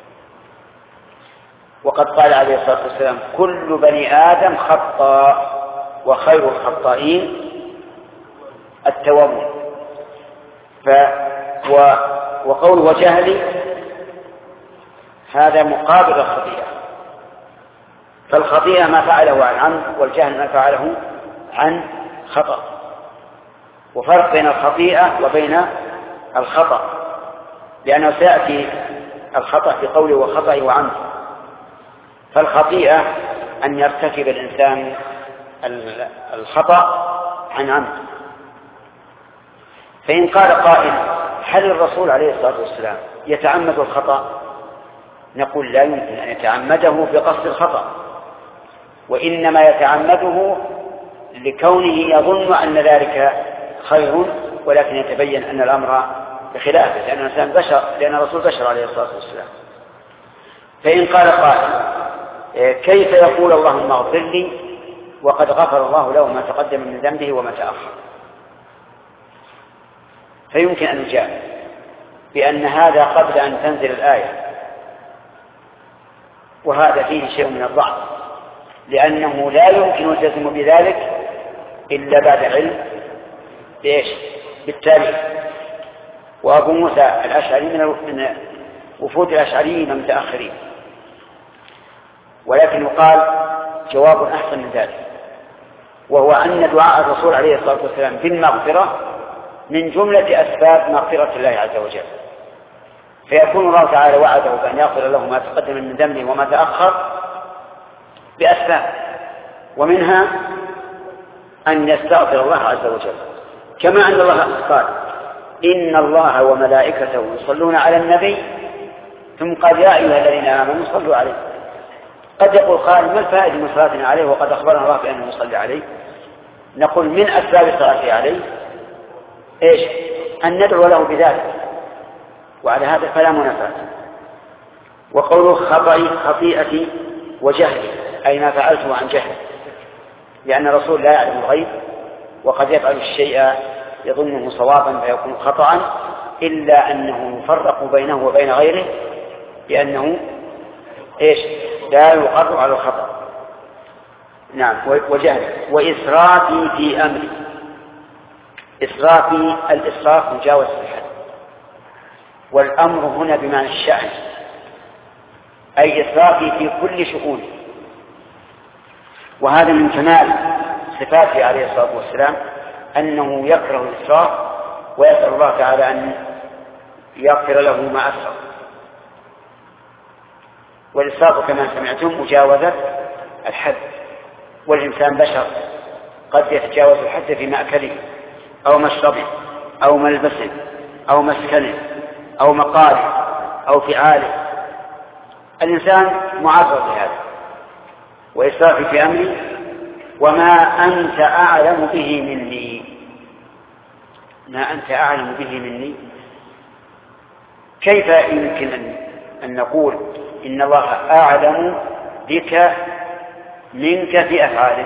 وقد قال عليه الصلاة والسلام كل بني آدم خطاء وخير الخطائين التوابون. ف و... وقول وجهلي هذا مقابل الخطيئة، فالخطيئة ما فعله عن عمد والجهل ما فعله عن خطأ، وفرق بين الخطيئة وبين الخطأ، لأنه سيأتي الخطأ في قوله وخطأ وعمد. فالخطيئة أن يرتكب الإنسان الخطأ عن عمد. فإن قال قائل هل الرسول عليه الصلاة والسلام يتعمد الخطأ؟ نقول لا يمكن أن يتعمده بقصد الخطأ، وإنما يتعمده لكونه يظن أن ذلك خير، ولكن يتبين أن الأمر بخلافه، لأن الإنسان بشر، لأن الرسول بشر عليه الصلاة والسلام. فإن قال قائل كيف يقول اللهم اغفر لي وقد غفر الله له ما تقدم من ذنبه وما تأخر؟ فيمكن أن نجاب بأن هذا قبل أن تنزل الآية، وهذا فيه شيء من الضعف، لأنه لا يمكن الجزم بذلك إلا بعد علم بإيش؟ بالتاريخ. وأبو موسى الأشعري من وفود الأشعريين المتأخرين، ولكن يقال جواب أحسن من ذلك، وهو أن دعاء الرسول عليه الصلاة والسلام بالمغفرة من جملة أسباب مغفرة الله عز وجل، فيكون الله تعالى وعده بأن يغفر له ما تقدم من ذنبه وما تأخر بأسباب، ومنها أن يستغفر الله عز وجل، كما أن الله قال إن الله وملائكته يصلون على النبي ثم قال يا أيها الذين آمنوا صلوا عليه. قد يقول قائل ما الفائدة من صلاتنا عليه وقد أخبرنا الله بأنه يصلي عليه؟ نقول من أسباب الصلاة عليه إيش؟ أن ندعو له بذلك، وعلى هذا فلا منافاة. وقوله خطئي خطيئتي وجهلي أي ما فعلته عن جهل، لأن الرسول لا يعلم الغيب وقد يفعل الشيء يظنه صوابا فيكون خطأ، إلا أنه يفرق بينه وبين غيره لأنه إيش لا يقر على الخطأ. نعم وجهل. وإسرافي في أمري، إسرافي الإسراف مجاوز الحد، والأمر هنا بمعنى الشأن، أي إسرافي في كل شؤون. وهذا من كمال صفاته عليه الصلاة والسلام أنه يكره الإسراف ويسأل الله تعالى أن يغفر له ما أسرف. والإسراف كما سمعتم مجاوزة الحد، والإنسان بشر قد يتجاوز الحد في مأكله أو مشربه أو ملبسه أو مسكنه أو مقاله أو فعاله، الإنسان معرض لهذا. وإسرافي في أمري وما أنت أعلم به مني، ما أنت أعلم به مني. كيف يمكن أن نقول إن الله أعلم بك منك في أفعالك؟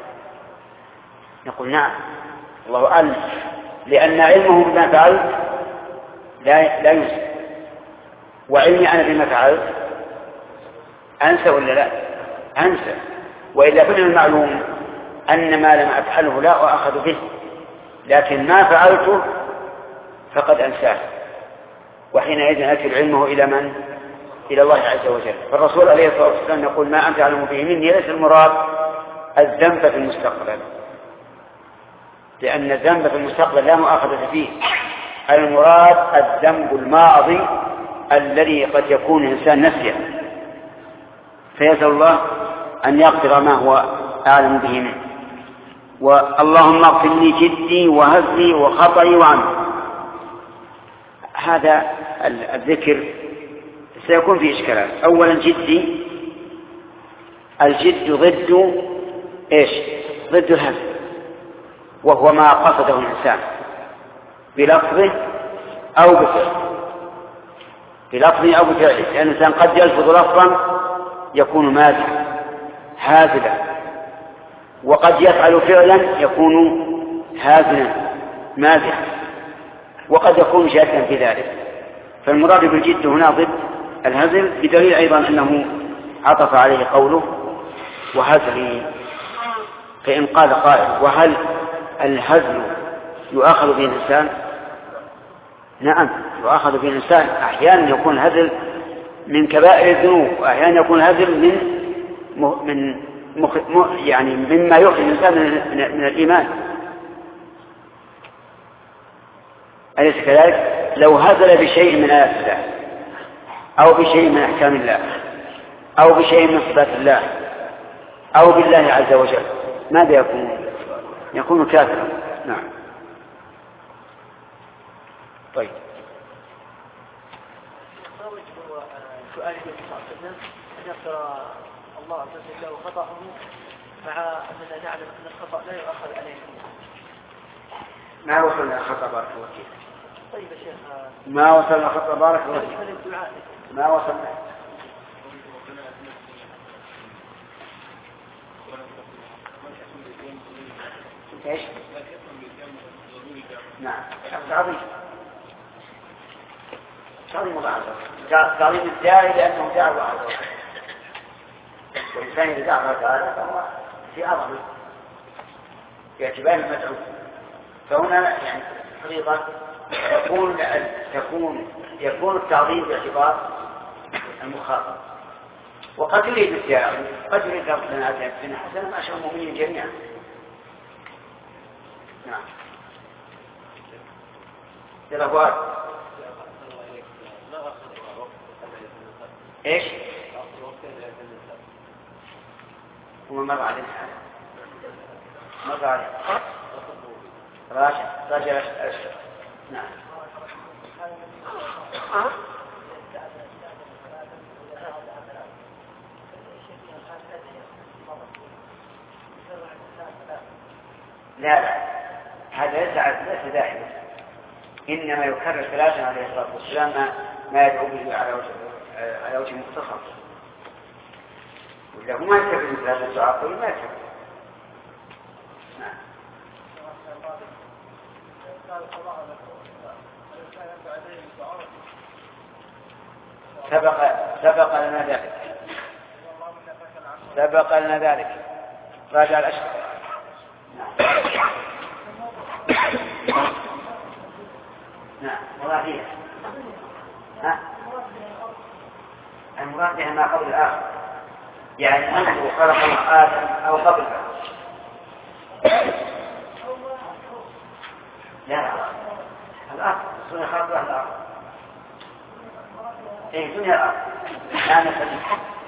نقول نعم الله أعلم، لأن علمه بما فعلت لا لا ينسى، وعلمي أنا بما فعلت أنسى ولا لا؟ أنسى. وإلا كل المعلوم أن ما لم أفعله لا أخذ به، لكن ما فعلته فقد أنساه، وحينئذ يأتي علمه إلى من؟ إلى الله عز وجل. فالرسول عليه الصلاة والسلام يقول ما أنت أعلم به مني، ليس المراد الذنب في المستقبل، لأن الذنب في المستقبل لا مؤاخذة فيه، المراد الذنب الماضي الذي قد يكون الإنسان نسيه، فيسأل الله أن يغفر ما هو أعلم به منه. واللهم اغفر لي جدي وهزلي وخطئي وعمدي. هذا الذكر سيكون فيه إشكالات. أولا جدي، الجد ضد إيش؟ ضد الهزل، وهو ما قصده الإنسان بلفظه أو بفعله، بلفظه أو بفعله، لأن الإنسان قد يلفظ لفظا يكون مازحا هازلا، وقد يفعل فعلا يكون هازلا مازحا، وقد يكون جادا في ذلك. فالمراد بالجد هنا ضد الهزل، بدليل أيضا أنه عطف عليه قوله وهزل. فإن قال قائل وهل الهزل يؤخذ به الإنسان؟ نعم يؤخذ به الإنسان. أحيانا يكون هزل من كبائر الذنوب، وأحيانا يكون هزل من من مخ... يعني مما يخرج الإنسان من, من الإيمان. أليس كذلك؟ لو هزل بشيء من آيات الله أو بشيء من أحكام الله أو بشيء من صفات الله أو بالله عز وجل ماذا يكون؟ يكون كافرا. نعم. طيب سؤالي أن يغفر الله عز وجل له خطأه مع أننا نعلم أن الخطأ لا يؤخذ عليه. ما وصلنا خطأ بارك الله فيك. طيب يا شيخ ما وصلنا خطأ بارك الله فيك. ما وصلنا. ايش؟ نعم تعظيم تعظيم الله عز وجل، تعظيم الداعي لأنه داعي الله عز وجل، والإنسان إذا دعا الله تعالى فهو في عظمه باعتبار المدعو. فهنا يعني حقيقة تكون تكون يكون التعظيم باعتبار المخاطب، وقد يريد الداعي قد يريد ربنا آتنا في الدنيا حسنة ما شاء المؤمنين جميعا. نعم. الأبواب إيش؟ هو مر علينا هذا مر علينا راجع راجع أشهر. نعم. لا لا هذا ليس دائما، إنما يكرر ثلاثا عليه الصلاة والسلام ما يدعو به على وجه على وجه مختصر، ولا هو ما يكتب مثل هذا الدعاء ما يكتب. نعم. سبق سبق لنا ذلك سبق لنا ذلك راجع الأشهر. نعم والله فيها. ها المراد بها ما قبل الآخر، يعني أنه خلق آدم أو قبل لا الآخر سنة خلق الآخر إيه دنيا الأرض لا نفسد.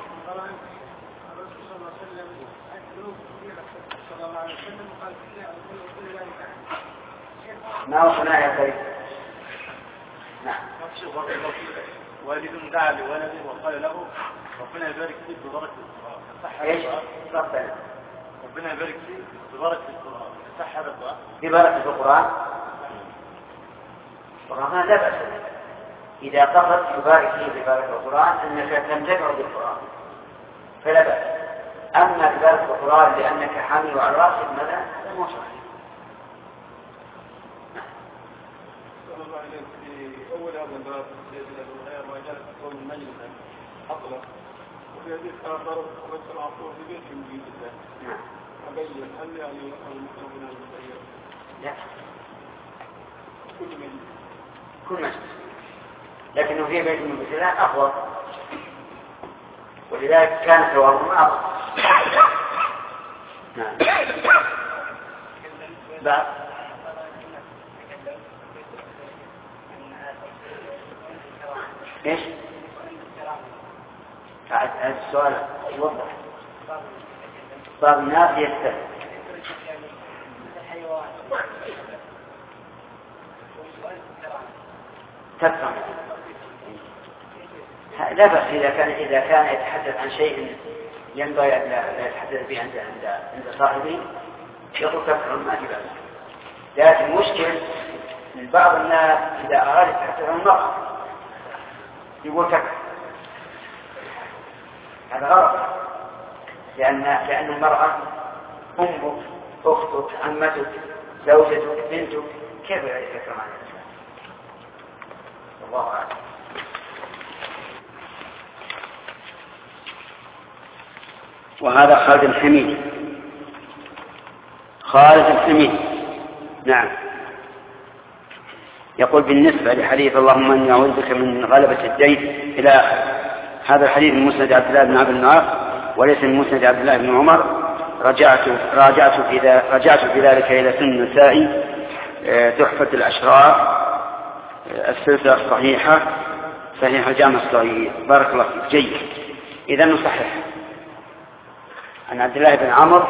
ما وصلنا يا سيد. نعم. والد دعا لولده وقال له ربنا يبارك فيك ببركة القرآن. ايش؟ ربنا. ربنا يبارك فيك ببركة القرآن. صح هذا الدعاء؟ ببركة القرآن. القرآن لا بأس. إذا قصد يبارك فيه ببركة القرآن أنك تنتفع بالقرآن فلا بأس. أما ببركة القرآن لأنك حامل على رأسك ماذا؟ هذا مو صحيح. الله عليك في أول هذا الباب سيد الغير وجاءت قول المجلس أطلق وفي هذه الآخر رجل العصور في بيت من بيت الله. نعم. أبين هل يعني المسلم من المسير؟ لا. كل مجلس. كل مجلس. لكنه في بيت من بيت الله أفضل. ولذلك كان ثوابه أعظم. نعم. بعد. ايش؟ هذا السؤال يوضح. بعض الناس يستفيد. تفهم. لا بأس إذا كان إذا كان يتحدث عن شيء ينبغي أن لا يتحدث به عند عند عند صاحبه يقول تفهم ما في بأس. لكن المشكل من بعض الناس إذا أراد يتحدث عن المرأة يقول تكفر. هذا غلط. لأن لأن المرأة أمك أختك عمتك زوجتك بنتك كيف يتكفر عن الإسلام؟ الله أعلم. وهذا خالد الحميد. خالد الحميد نعم يقول بالنسبة لحديث اللهم أني أعوذ بك من غلبة الدين إلى آخره. هذا الحديث من مسند عبد الله بن عبد النار وليس من مسند عبد الله بن عمر. رجعت راجعت في رجعت في ذلك إلى سنن النسائي تحفة الأشرار السلسلة الصحيحة صحيح الجامع الصغير. بارك الله فيك. جيد. إذا نصحح عن عبد الله بن عمر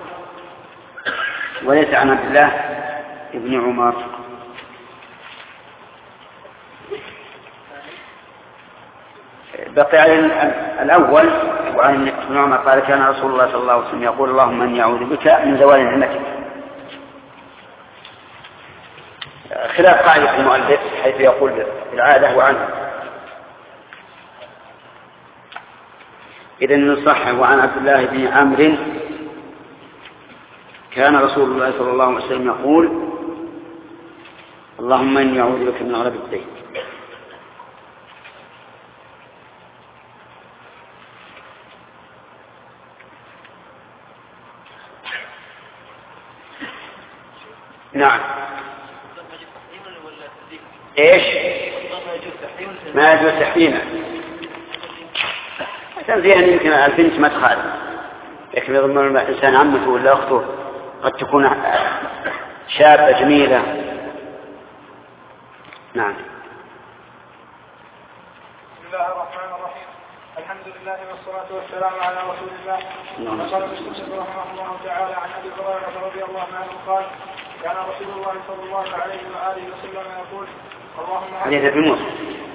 وليس عن عبد الله بن عمر. بقي على الأول وعن ابن عمر قال كان رسول الله صلى الله عليه وسلم يقول اللهم أني أعوذ بك من زوال نعمتك. خلاف قاعدة المؤلف حيث يقول العادة وعنه. إذن نصحح وعن عبد الله بن عمرو كان رسول الله صلى الله عليه وسلم يقول اللهم إني أعوذ بك من غلبة الدين. نعم. ايش؟ ما يجوز تحريمه. تنزيها يمكن البنت ما تخالف، لكن يضمن الانسان عمته ولا اخته قد تكون شابه جميله. نعم. بسم الله الرحمن الرحيم. الحمد لله والصلاة والسلام على رسول الله. وقال المسلم رحمه الله تعالى عن أبي هريرة رضي الله عنه قال كان رسول الله صلى الله عليه وآله وسلم يقول اللهم حديث ابن موسى.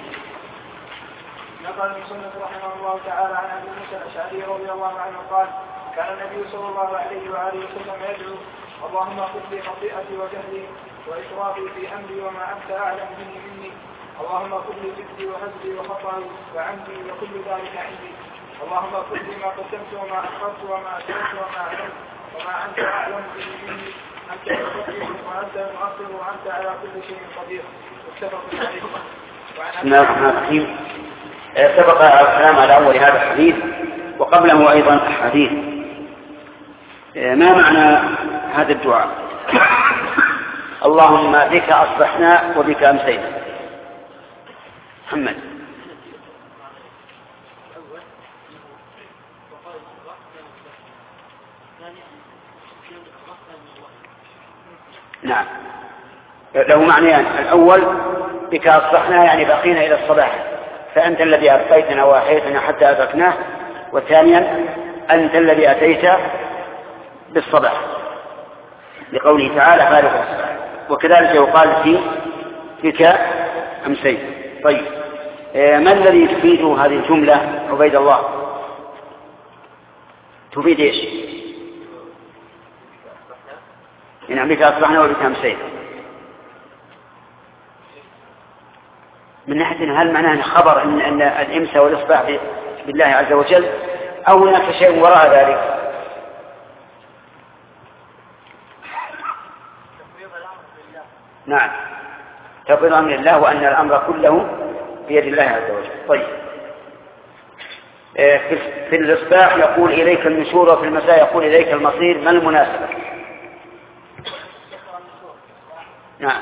نقل المصنف رحمه الله تعالى عن أبي موسى الأشعري رضي الله عنه قال كان النبي صلى الله عليه وآله وسلم يدعو اللهم اغفر لي خطيئتي وجهلي وإسرافي في أمري وما أنت أعلم به مني اللهم اغفر لي جدي وهزلي وخطأي وعمدي وكل ذلك عندي. اللهم اغفر لي ما قدمت وما أخرت وما أسررت وما أعلمت وما أنت أعلم به مني. أنت المقدم وأنت المؤخر وأنت على كل شيء قدير. متفق عليه. بسم الله الرحمن الرحيم. سبق الكلام على أول هذا الحديث وقبله أيضا حديث. ما معنى هذا الدعاء؟ اللهم بك أصبحنا وبك أمسينا. محمد. نعم له معنيان. الأول بك أصبحنا يعني بقينا إلى الصباح، فأنت الذي أبقيتنا وأحييتنا حتى أدركناه. وثانيا أنت الذي أتيت بالصباح لقوله تعالى فارق الصباح. وكذلك يقال في بك أمسيت. طيب ما الذي تفيد هذه الجملة عبيد الله؟ تفيد إيش؟ إن بك أصبحنا وبك أمسينا من ناحية هل معناه خبر إن, إن الإمساء والإصباح بالله عز وجل أو هناك شيء وراء ذلك؟ نعم تفويض أمر الله وأن الأمر كله بيد الله عز وجل. طيب في الإصباح يقول إليك النشور وفي المساء يقول إليك المصير. ما المناسبة؟ نعم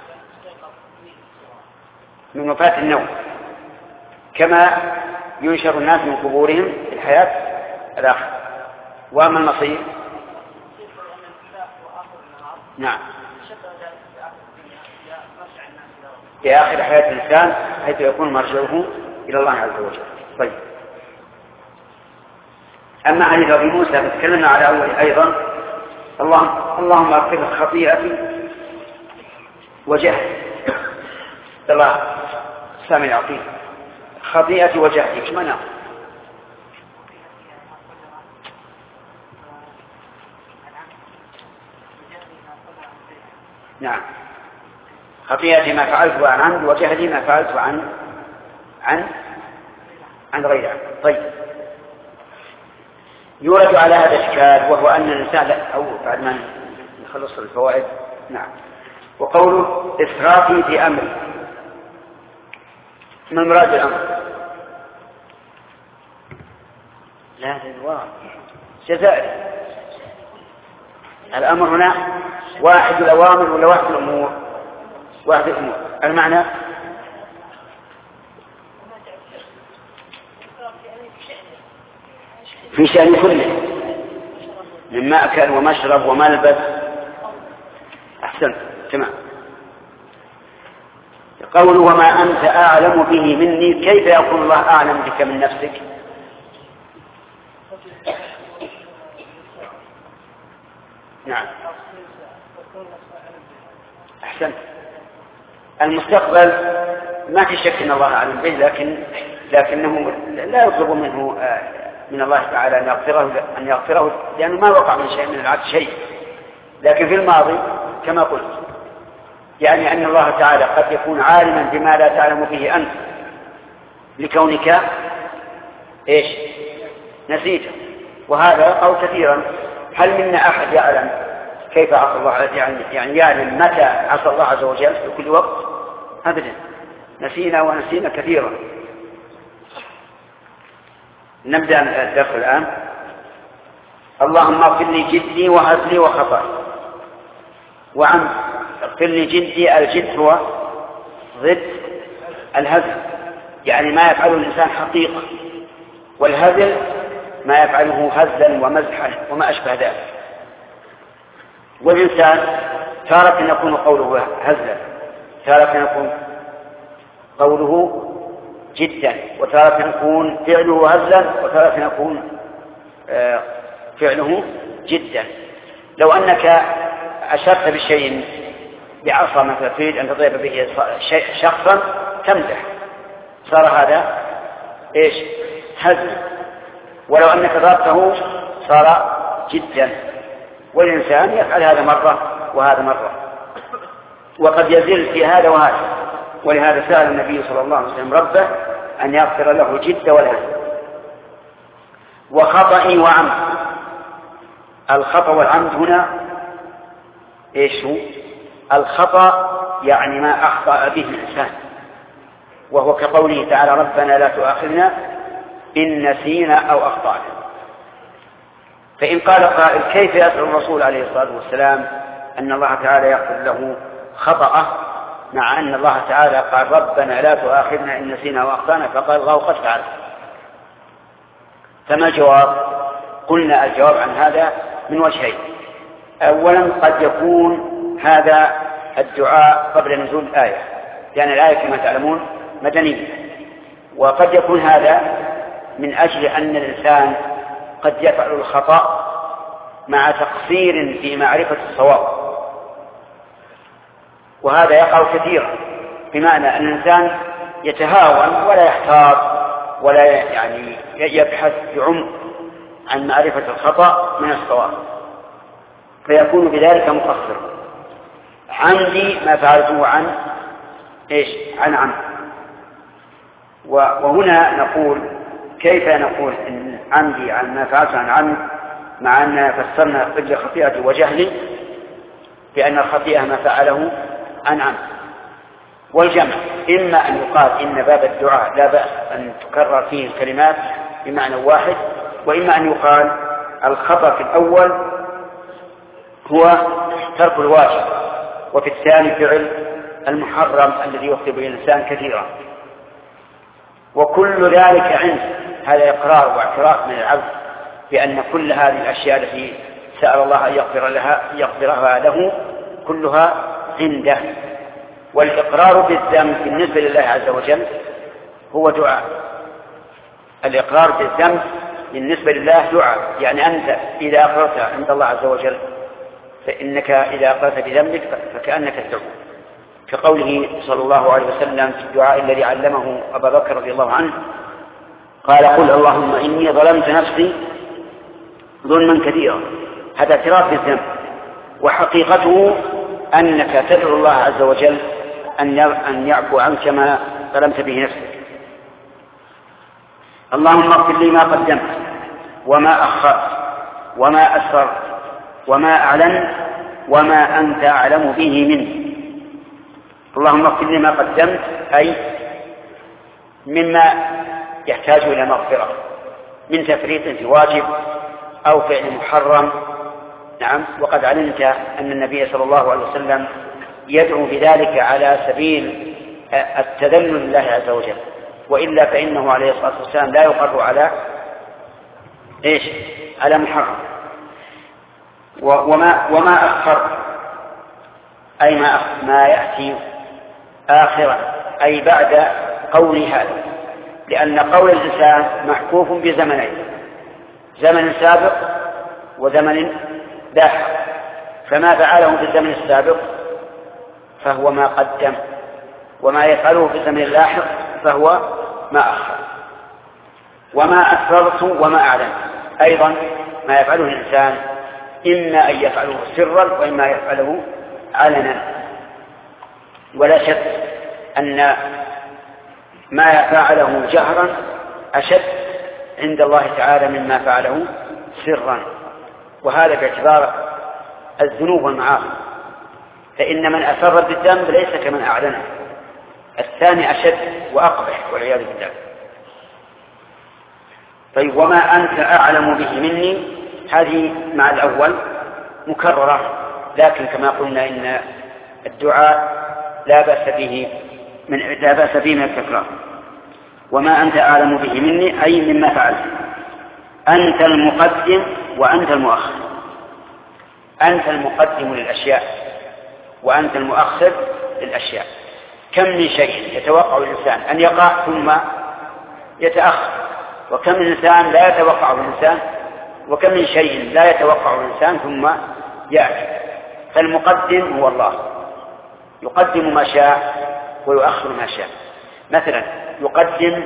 من وفاة النوم كما ينشر الناس من قبورهم في الحياة الآخرة. وأما المصير نعم في آخر حياة الإنسان حيث يكون مرجعه إلى الله عز وجل. طيب أما حديث أبي موسى فتكلمنا على أول أيضا اللهم اللهم اغفر خطيئتي وجهلي. الله سامع العقيم خطيئتي وجهلي ايش معناه؟ نعم خطيئتي ما فعلت عن عمد وجهلي ما فعلت عن عن عن غيره. طيب يورد على هذا الاشكال وهو ان الانسان او بعد ما نخلص الفوائد. نعم وقوله إسرافي في أمري ما مراد الأمر؟ لا الواو جزائر. الأمر هنا واحد الأوامر ولا واحد الأمور؟ واحد الأمور. المعنى في شأن كله من مأكل ومشرب وملبس. أحسن تمام. قوله وما أنت أعلم به مني كيف يكون الله أعلم بك من نفسك؟ نعم أحسن. المستقبل ما في شك أن الله أعلم به لكن لكنه لا يطلب منه من الله تعالى أن يغفره أن يغفره لأنه ما وقع من شيء من العبد شيء. لكن في الماضي كما قلت يعني أن الله تعالى قد يكون عالما بما لا تعلم به أنت لكونك إيش نسيته. وهذا أو كثيرا هل منا أحد يعلم كيف عصى الله يعني يعلم متى عصى الله عز وجل في كل وقت؟ أبدا نسينا ونسينا كثيرا. نبدأ الدرس الآن. اللهم اغفر لي جدي وهزلي وخطأي وعمدي. اغفر لي جدي الجد هو ضد الهزل يعني ما يفعله الإنسان حقيقة والهزل ما يفعله هزلا ومزحا وما أشبه ذلك. والإنسان تارة يكون قوله هزلا تارة يكون قوله جدا وتارة يكون فعله هزلا وتارة يكون فعله جدا. لو أنك أشرت بشيء بعصا مثلا تريد أن تضرب به شخصا تمزح صار هذا إيش هزل. ولو أنك ضربته صار جدا. والإنسان يفعل هذا مرة وهذا مرة وقد يزل في هذا وهذا ولهذا سأل النبي صلى الله عليه وسلم ربه أن يغفر له الجد والهزل. وخطئ وعمد. الخطأ والعمد هنا إيش هو؟ الخطأ يعني ما أخطأ به الإنسان، وهو كقوله تعالى ربنا لا تؤاخذنا إن نسينا أو أخطأنا. فإن قال قائل كيف يسأل الرسول عليه الصلاة والسلام أن الله تعالى يغفر له خطأه مع أن الله تعالى قال ربنا لا تؤاخذنا إن نسينا أو أخطأنا، فقال الله قد فعل. فما الجواب؟ قلنا الجواب عن هذا من وجهين. أولا قد يكون هذا الدعاء قبل نزول الآية، لأن الآية كما تعلمون مدنية، وقد يكون هذا من أجل أن الإنسان قد يفعل الخطأ مع تقصير في معرفة الصواب، وهذا يقع كثيرا، بمعنى أن الإنسان يتهاون ولا يحتاط ولا يعني يبحث بعمق عن معرفة الخطأ من الصواب، فيكون بذلك مقصرا. عمدي ما فعلته عن إيش؟ عن عمد. وهنا نقول كيف نقول إن عمدي عن ما فعلته عن عمد، مع أن فسرنا قبل خطيئة وجهل بأن الخطيئة ما فعله عن عمد. والجمع إما أن يقال إن باب الدعاء لا بأس أن تكرر فيه الكلمات بمعنى واحد، وإما أن يقال الخطأ في الأول هو ترك الواجب، وفي الثاني فعل المحرم الذي يخطئ به الإنسان كثيرا. وكل ذلك عنده، هذا إقرار واعتراف من العبد بأن كل هذه الأشياء التي سأل الله أن يغفر لها يغفرها له كلها عنده. والإقرار بالذنب بالنسبة لله عز وجل هو دعاء. الإقرار بالذنب بالنسبة لله دعاء، يعني أنت إذا أقررت عند الله عز وجل فإنك إذا أقررت بذنبك فكأنك تدعو، كقوله صلى الله عليه وسلم في الدعاء الذي علمه أبا بكر رضي الله عنه، قال قل اللهم إني ظلمت نفسي ظلما كثيرا. هذا اعتراف بالذنب، وحقيقته أنك تدعو الله عز وجل أن يعفو عنك ما ظلمت به نفسك. اللهم اغفر لي ما قدمت وما أخرت وما أسررت وما أعلنت وما أنت أعلم به مني. اللهم اغفر لي ما قدمت أي مما يحتاج إلى مغفرة من تفريط في واجب أو فعل محرم. نعم، وقد علمت أن النبي صلى الله عليه وسلم يدعو بذلك على سبيل التذلل لله عز وجل، وإلا فإنه عليه الصلاة والسلام لا يقر على إيش؟ على محرم. وما وما أخر أي ما ما يأتي آخرا، أي بعد قول هذا، لأن قول الإنسان محكوف بزمنين، زمن سابق وزمن لاحق، فما فعله في الزمن السابق فهو ما قدم، وما يفعله في الزمن اللاحق فهو ما أخر. وما أسررت وما أعلنت أيضا ما يفعله الإنسان إما أن يفعله سرا وإما يفعله علنا، ولا شك أن ما فعله جهرا أشد عند الله تعالى مما فعله سرا، وهذا باعتبار الذنوب والمعاصي، فإن من أسر بالذنب ليس كمن أعلنه، الثاني أشد وأقبح والعياذ بالله. طيب، وما أنت أعلم به مني، هذه مع الأول مكررة، لكن كما قلنا إن الدعاء لا بأس به من لا بأس به من التكرار. وما أنت أعلم به مني أي مما فعلت، أنت المقدم وأنت المؤخر. أنت المقدم للأشياء وأنت المؤخر للأشياء. كم من شيء يتوقع الإنسان أن يقع ثم يتأخر، وكم من إنسان لا يتوقع الإنسان، وكم من شيء لا يتوقع الإنسان ثم يأتي. فالمقدم هو الله، يقدم ما شاء ويؤخر ما شاء. مثلا يقدم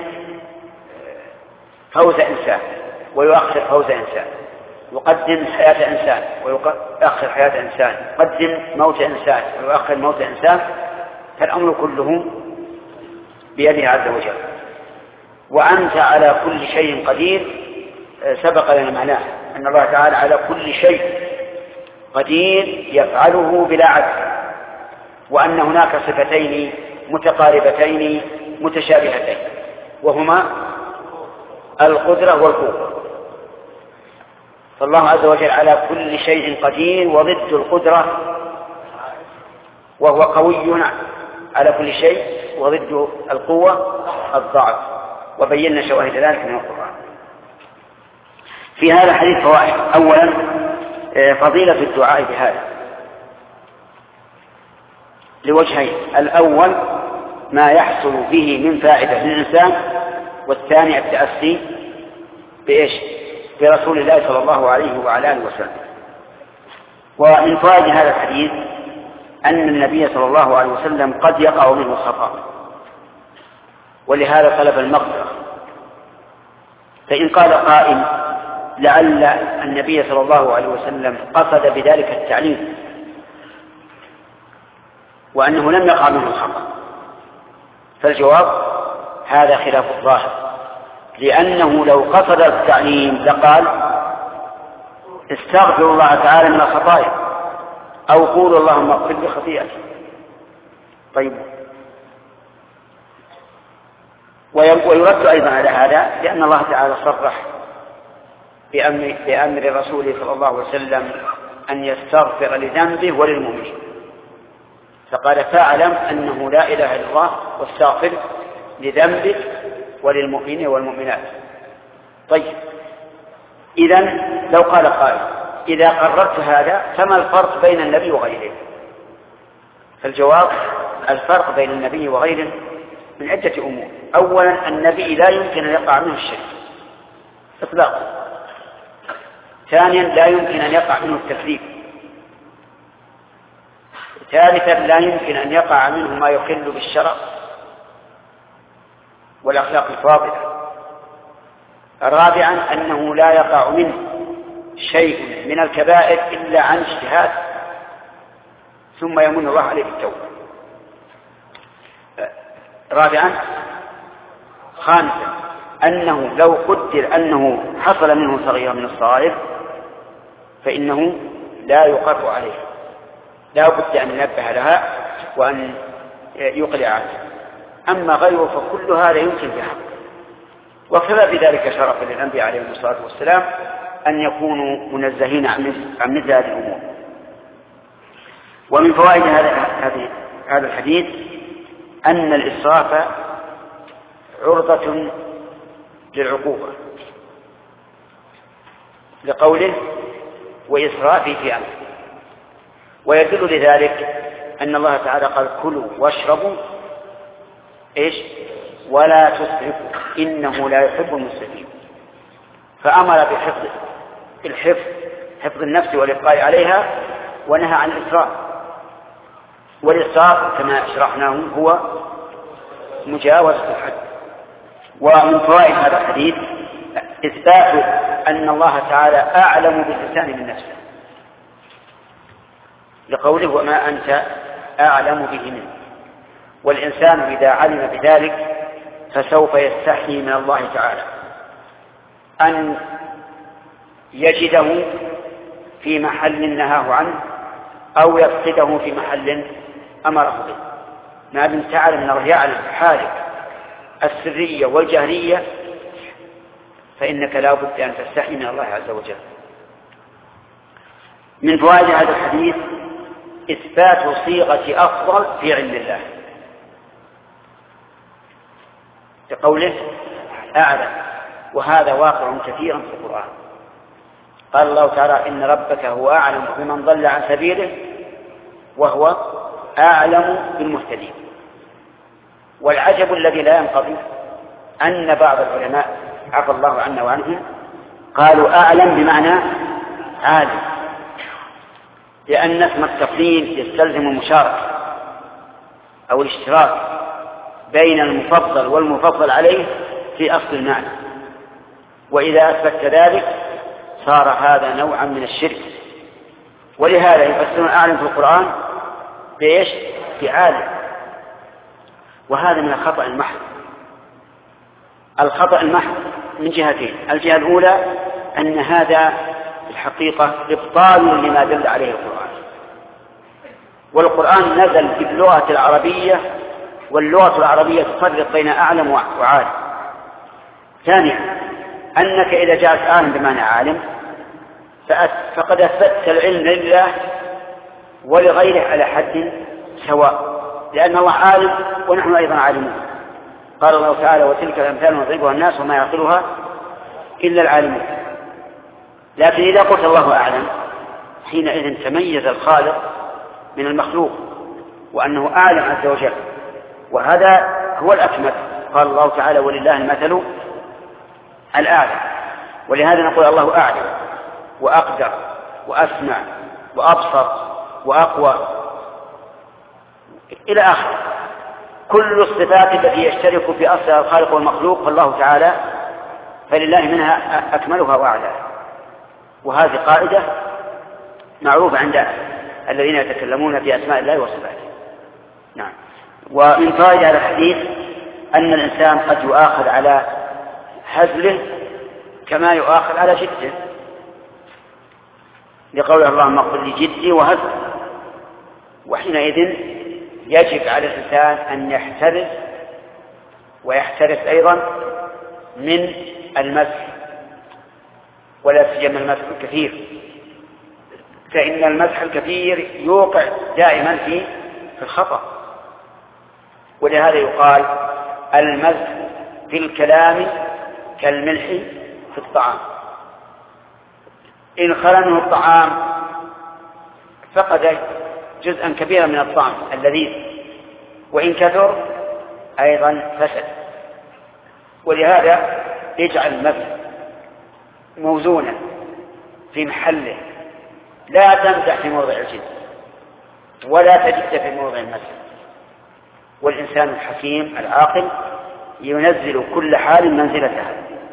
فوز إنسان ويؤخر فوز إنسان، يقدم حياة إنسان ويؤخر حياة إنسان، يقدم موت إنسان ويؤخر موت إنسان. فالأمر كله بيده عز وجل. وأنت على كل شيء قدير سبق لنا معناه أن الله تعالى على كل شيء قدير يفعله بلا عجز، وأن هناك صفتين متقاربتين متشابهتين وهما القدرة والقوة. فالله عز وجل على كل شيء قدير وضد القدرة، وهو قوي على كل شيء، وضد القوة الضعف، وبينا شواهد ذلك من القرآن. في هذا الحديث فوائد. أولا فضيلة الدعاء بهذا لوجهين: الأول ما يحصل به من فائدة للإنسان، والثاني التأسي بإيش؟ برسول الله صلى الله عليه وعلى آله وسلم. ومن فوائد هذا الحديث أن النبي صلى الله عليه وسلم قد يقع منه الخطأ، ولهذا طلب المغفرة. فإن قال قائل لعل النبي صلى الله عليه وسلم قصد بذلك التعليم وأنه لم يقع منه الخطأ، فالجواب هذا خلاف الظاهر، لأنه لو قصد التعليم لقال استغفر الله تعالى من الخطايا أو قول اللهم اغفر لي خطيئتي. طيب، ويرد أيضا على هذا لأن الله تعالى صرح بأمر, بأمر رسوله صلى الله عليه وسلم أن يستغفر لذنبه وللمؤمنين، فقال فاعلم أنه لا إله إلا الله واستغفر لذنبك وللمؤمنين والمؤمنات. طيب، إذن لو قال قائل إذا قررت هذا فما الفرق بين النبي وغيره؟ فالجواب الفرق بين النبي وغيره من عدة أمور. أولا النبي لا يمكن أن يقع منه الشرك إطلاقا. ثانيا لا يمكن أن يقع منه التكذيب. ثالثا لا يمكن أن يقع منه ما يخل بالشرع والأخلاق الفاضلة. رابعا أنه لا يقع منه شيء من الكبائر إلا عن اجتهاد ثم يمن الله عليه بالتوبة. رابعا خامسا أنه لو قدر أنه حصل منه صغيرة من الصغائر فإنه لا يقر عليه، لا بد أن ينبه لها وأن يقلع عنه. أما غيره فكل هذا يمكن في حقه. وكفى بذلك شرفا للأنبياء عليهم الصلاة والسلام أن يكونوا منزهين عن مثل هذه الأمور. ومن فوائد هذا الحديث أن الإسراف عرضة للعقوبة لقوله وإسرافي في أمر، ويدل لذلك أن الله تعالى قال كلوا واشربوا إيش ولا تسرفوا إنه لا يحب المسرفين، فأمر بحفظ الحفظ حفظ النفس والإبقاء عليها، ونهى عن الإسراف. والإسراف كما شرحناه هو مجاوزة الحد. ومن فوائد هذا الحديث إثبات أن الله تعالى أعلم بالإنسان من نفسه لقوله وما أنت أعلم به منه. والإنسان إذا علم بذلك فسوف يستحي من الله تعالى أن يجده في محل نهاه عنه أو يفقده في محل أمره به. ما دمت تعلم أن الله يعلم حالك السرية والجهرية فإنك لا بد أن تستحي من الله عز وجل. من فوائد هذا الحديث إثبات صيغة أفضل في علم الله بقوله أعلم، وهذا واقع كثيرا في القرآن. قال الله تعالى إن ربك هو أعلم بمن ضل عن سبيله وهو أعلم بالمهتدين. والعجب الذي لا ينقضي أن بعض العلماء عفى الله عنا وعنهم قالوا أعلم بمعنى عالم، لأن اسم التفضيل يستلزم المشاركة أو الاشتراك بين المفضل والمفضل عليه في أصل المعنى، وإذا أثبت ذلك صار هذا نوعا من الشرك. ولهذا يفسرون أعلم في القرآن بإيش؟ بعالم. وهذا من الخطأ المحض. الخطأ المحض من جهتين: الجهة الأولى أن هذا في الحقيقة إبطال لما دل عليه القرآن، والقرآن نزل باللغة العربية، واللغة العربية تفرق بين أعلم وعالم. ثانيا أنك إذا جاءت عالم بمعنى عالم فقد أثبتت العلم لله ولغيره على حد سواء، لأن الله عالم ونحن أيضا عالمون. قال الله تعالى: وتلك الأمثال نضربها الناس وما يعقلها إلا العالمون. لكن إذا قلت الله أعلم حينئذ تميز الخالق من المخلوق، وأنه أعلم عز وجل، وهذا هو الأكمل. قال الله تعالى: ولله المثل الأعلى. ولهذا نقول الله أعلم وأقدر وأسمع وأبصر وأقوى إلى آخر. كل الصفات التي يشترك في أصلها الخالق والمخلوق فالله تعالى فلله منها أكملها وأعلاها. وهذه قاعدة معروفة عند الذين يتكلمون في أسماء الله وصفاته. نعم. ومن فوائد هذا الحديث أن الإنسان قد يؤاخذ على هزله كما يؤاخذ على جده، لقول اللهم اغفر لي جدي وهزل. وحينئذ يجب على الإنسان أن يحترز ويحترس أيضا من المسح، ولا سيما المسح الكثير، فإن المسح الكثير يوقع دائما في في الخطأ. ولهذا يقال: المسح في الكلام كالملح في الطعام، إن خلا منه الطعام فقد جزءا كبيرا من الطعم اللذيذ، وإن كثر أيضا فسد. ولهذا يجعل المسح موزونا في محله، لا تمسح في موضع الجد ولا تجد في موضع المسح. والإنسان الحكيم العاقل ينزل كل حال منزلتها.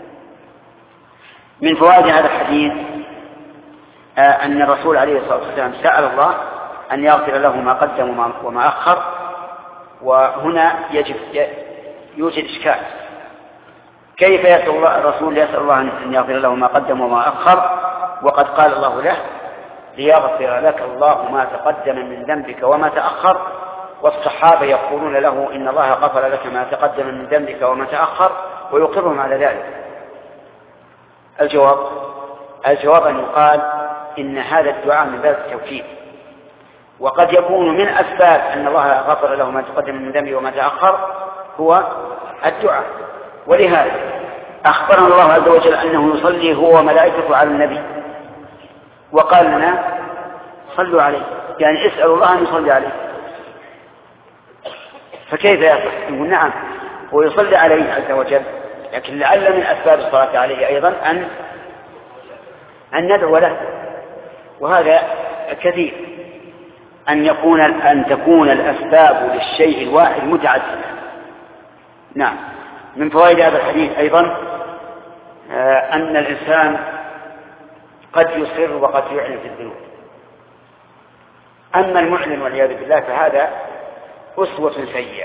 من فوائد هذا الحديث أن الرسول عليه الصلاة والسلام سأل الله أن يغفر له ما قدم وما أخر. وهنا يجب يوجد إشكال: كيف يسأل الله الرسول يسأل الله أن يغفر له ما قدم وما أخر وقد قال الله له: ليغفر لك الله ما تقدم من ذنبك وما تأخر، والصحابة يقولون له: إن الله غفر لك ما تقدم من ذنبك وما تأخر، ويقرهم على ذلك. الجواب الجواب أن يقال إن هذا الدعاء من باب التوكيد، وقد يكون من أسباب أن الله غفر له ما تقدم من ذنبه وما تأخر هو الدعاء. ولهذا أخبرنا الله عز وجل أنه يصلي هو وملائكته على النبي، وقال لنا: صلوا عليه، يعني اسألوا الله أن يصلي عليه. فكيف يصح؟ يقول نعم هو يصلي عليه عز وجل، لكن لعل من أسباب الصلاة عليه أيضا أن أن ندعو له. وهذا كثير، أن يكون أن تكون الأسباب للشيء الواحد متعددة. نعم. من فوائد هذا الحديث أيضا أن الإنسان قد يصر وقد يعلن في الذنوب. أما المعلن والعياذ بالله فهذا أسوة سيئة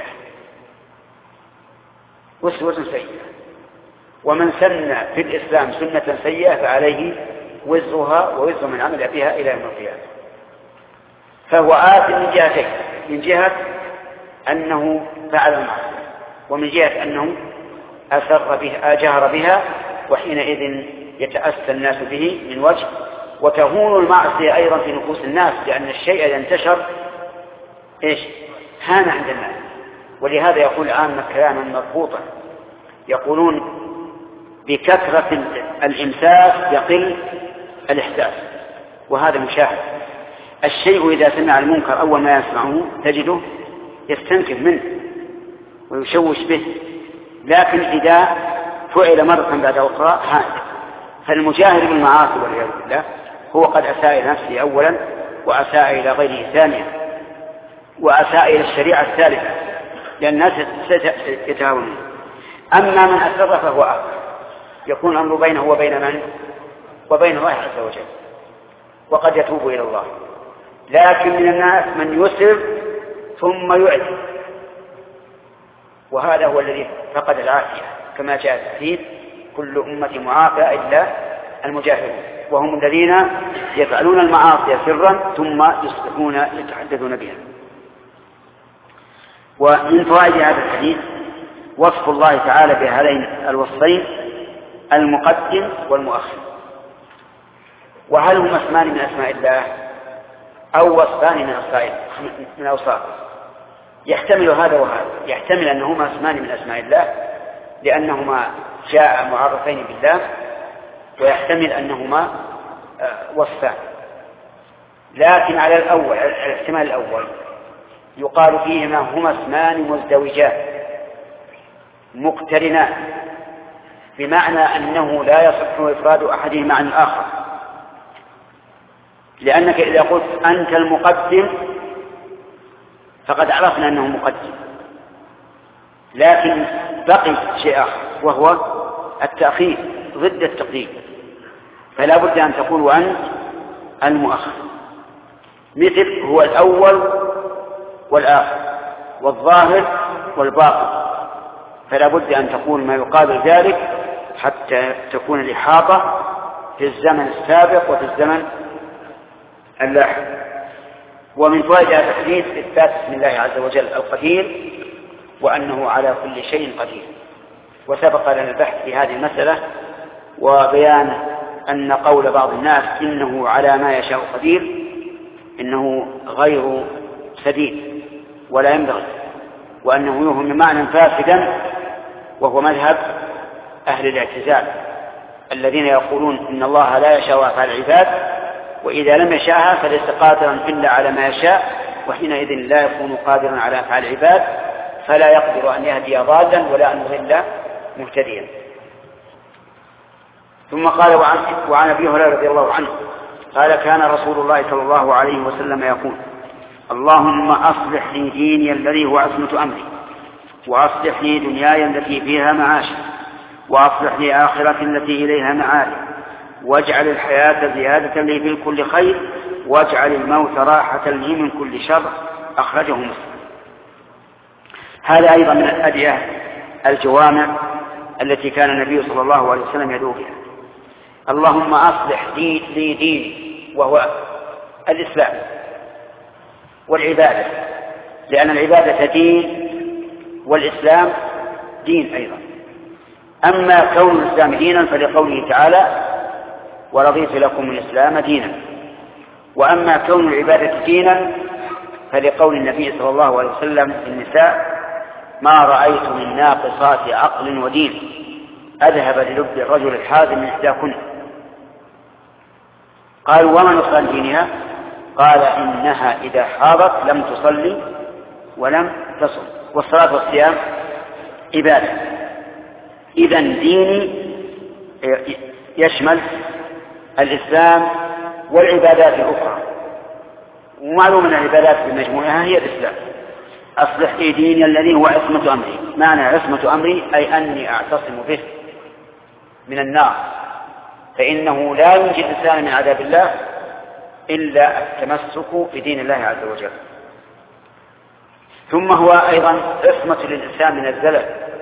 أسوة سيئة ومن سن في الإسلام سنة سيئة فعليه وزرها ووزر من عمل بها إلى يوم القيامة. فهو آثم من جهتين: من جهة أنه فعل المعصية، ومن جهة أنه أسر بها جهر بها، وحينئذ يتأسى الناس به من وجه، وتهون المعصية أيضا في نفوس الناس، لأن الشيء إذا انتشر إيش هان عند الناس. ولهذا يقول الآن كلاما مربوطا، يقولون: بكثرة الإمساك يقل الإحساس. وهذا مشاهد. الشيء إذا سمع المنكر أول ما يسمعه تجده يستنكر منه ويشوش به، لكن إذا فعل مرة بعد أخرى هان. فالمجاهر بالمعاصي والعياذ بالله هو قد أساء إلى نفسه أولا، وأساء إلى غيره ثانيا، وأساء إلى الشريعة الثالثة، لأن الناس يتهاونون. أما من أسر فهو آخر، يكون الأمر بينه وبين من وبين الله عز وجل، وقد يتوب إلى الله. لكن من الناس من يسر ثم يعلن، وهذا هو الذي فقد العافية كما جاء في الحديث: كل أمة معافى إلا المجاهرون، وهم الذين يفعلون المعاصي سرا ثم يصبحون يتحدثون بها. ومن فوائد هذا الحديث وصف الله تعالى بهذين الوصفين: المقدم والمؤخر. وهل هما اسمان من أسماء الله أو وصفان من من أوصافه؟ يحتمل هذا وهذا. يحتمل أنهما اسمان من أسماء الله لأنهما جاء معرفين بالله، ويحتمل أنهما وصفان. لكن على الأول، الاحتمال الأول، يقال فيهما هما اسمان مزدوجان مقترنان، بمعنى أنه لا يصح إفراد أحدهما عن الآخر. لأنك إذا قلت أنت المقدم فقد عرفنا أنه مقدم، لكن بقي شيء آخر وهو التأخير ضد التقديم، فلا بد أن تقول وأنت المؤخر، مثل هو الأول والآخر والظاهر والباطن، فلا بد أن تقول ما يقابل ذلك حتى تكون الإحاطة في الزمن السابق وفي الزمن اللاحق. ومن فوائد هذا الحديث إثبات اسم الله عز وجل القدير، وأنه على كل شيء قدير. وسبق لنا البحث في هذه المسألة وبيان أن قول بعض الناس إنه على ما يشاء قدير إنه غير سديد ولا ينبغي، وأنه يوهم معنى فاسدا، وهو مذهب أهل الاعتزال الذين يقولون إن الله لا يشاء أفعال العباد، وإذا لم يشاءها فليس قادرا إلا على ما يشاء، وحينئذ لا يكون قادرا على أفعال العباد، فلا يقدر أن يهدي ضالا ولا أن يضل مهتديا. ثم قال: وعن, وعن أبي هريرة رضي الله عنه قال: كان رسول الله صلى الله عليه وسلم يقول: اللهم أصلح لي ديني الذي هو عصمة أمري، وأصلح لي دنياي التي فيها معاشي، وأصلح لي آخرتي التي إليها معادي، واجعل الحياة زيادة لي في كل خير، واجعل الموت راحة لي من كل شر. أخرجه مسلم. هذا أيضا من الأدعية الجوامع التي كان النبي صلى الله عليه وسلم يدعو بها. اللهم أصلح لي ديني، وهو الإسلام والعبادة، لأن العبادة دين والإسلام دين أيضا. أما كون الإسلام دينا فلقوله تعالى: ورضيت لكم الإسلام دينا. وأما كون العبادة دينا فلقول النبي صلى الله عليه وسلم في النساء: ما رأيت من ناقصات عقل ودين أذهب للب الرجل الحازم من إحداكن. قالوا: وما نقصان دينها؟ قال: إنها إذا حاضت لم تصلي ولم تصم. والصلاة والصيام عبادة. إذن ديني يشمل الإسلام والعبادات الأخرى، ومعلوم أن العبادات بمجموعها هي الإسلام. أصلح لي ديني الذي هو عصمة أمري. معنى عصمة أمري أي أني أعتصم به من النار، فإنه لا ينجي الإنسان من عذاب الله إلا التمسك بدين الله عز وجل. ثم هو أيضا عصمة للإنسان من الزلل،